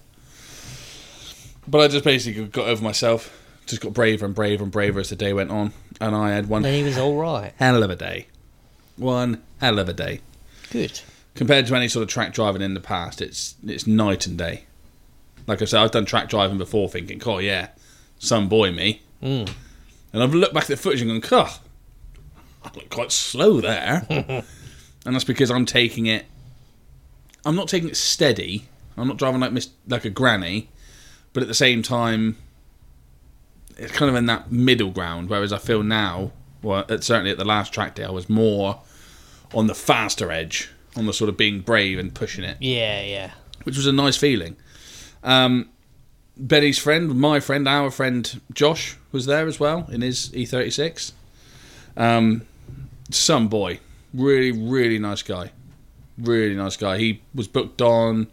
But I just basically got over myself, just got braver and braver and braver as the day went on, and I had one Then he was all right. hell of a day. One hell of a day. Good. Compared to any sort of track driving in the past, it's it's night and day. Like I said, I've done track driving before thinking, oh yeah, some boy me. Mm. And I've looked back at the footage and gone, oh, I look quite slow there. And that's because I'm taking it, I'm not taking it steady. I'm not driving like Miss, like a granny. But at the same time, it's kind of in that middle ground. Whereas I feel now, well, certainly at the last track day, I was more on the faster edge, on the sort of being brave and pushing it, Yeah, yeah. which was a nice feeling. Um, Benny's friend, my friend, our friend Josh was there as well in his E thirty-six. Um, some boy, really, really nice guy, really nice guy. He was booked on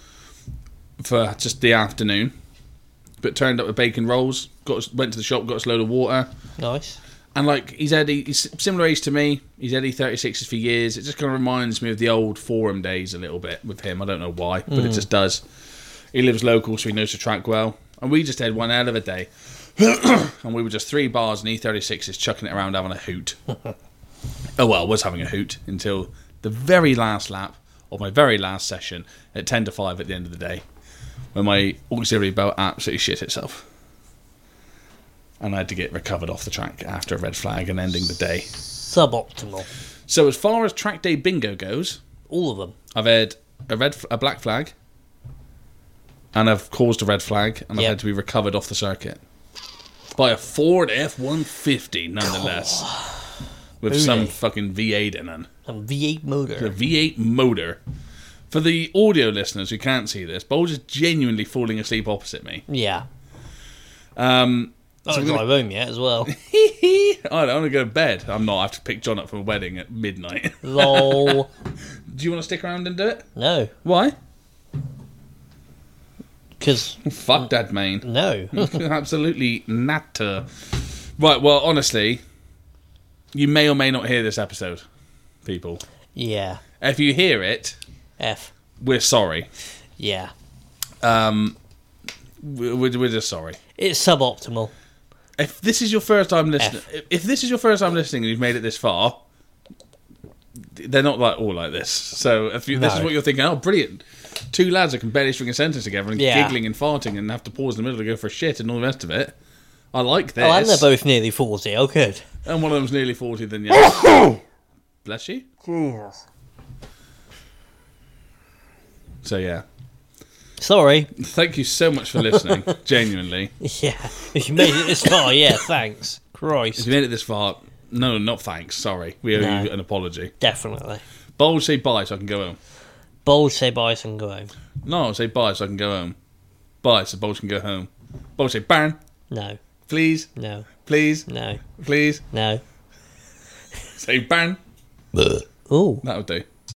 for just the afternoon, but turned up with bacon rolls. Got us, went to the shop, got us a load of water. Nice. And like he's had, he's similar age to me. He's had E thirty-sixes for years. It just kind of reminds me of the old forum days a little bit with him. I don't know why, but Mm. it just does. He lives local, so he knows the track well. And we just had one hell of a day. And we were just three bars and E thirty-sixes chucking it around having a hoot. Oh well, I was having a hoot until the very last lap of my very last session at ten to five at the end of the day, when my auxiliary belt absolutely shit itself. And I had to get recovered off the track after a red flag and ending the day. Suboptimal. So as far as track day bingo goes, All of them. I've had a red, a black flag, and I've caused a red flag, and I've Yep. had to be recovered off the circuit by a Ford F one fifty, nonetheless, with Hooray. some fucking V eight in it. A V eight motor. The V eight motor. For the audio listeners who can't see this, Bulge is genuinely falling asleep opposite me. Yeah. Um, I so don't we're drive gonna- home yet as well. I don't want to go to bed. I'm not. I have to pick John up from a wedding at midnight. Lol. Do you want to stick around and do it? No. Why? Because, Fuck that, man. no. Absolutely not. Right, well, honestly, you may or may not hear this episode, people. Yeah. If you hear it, F. we're sorry. Yeah. Um, we're, we're just sorry. It's suboptimal. If this is your first time listening, if, if this is your first time listening and you've made it this far, they're not like all like this. So if you, this No. is what you're thinking, oh, brilliant. Two lads that can barely string a sentence together and Yeah. giggling and farting and have to pause in the middle to go for a shit and all the rest of it. I like this. Oh, and they're both nearly forty. Oh, good. And one of them's nearly forty, then yeah. Bless you. Jesus. So yeah. Sorry. Thank you so much for listening. Genuinely. Yeah. If you made it this far, yeah, thanks. If Christ. you made it this far, no, not thanks. Sorry. We owe No. you an apology. Definitely. Bold, say bye so I can go home. Bold, say bye, and go home. No, say bye so I can go home. Bye so Bold can go home. Bold, say ban. No. Please. No. Please. No. Please. No. Say ban. Ooh. That'll do.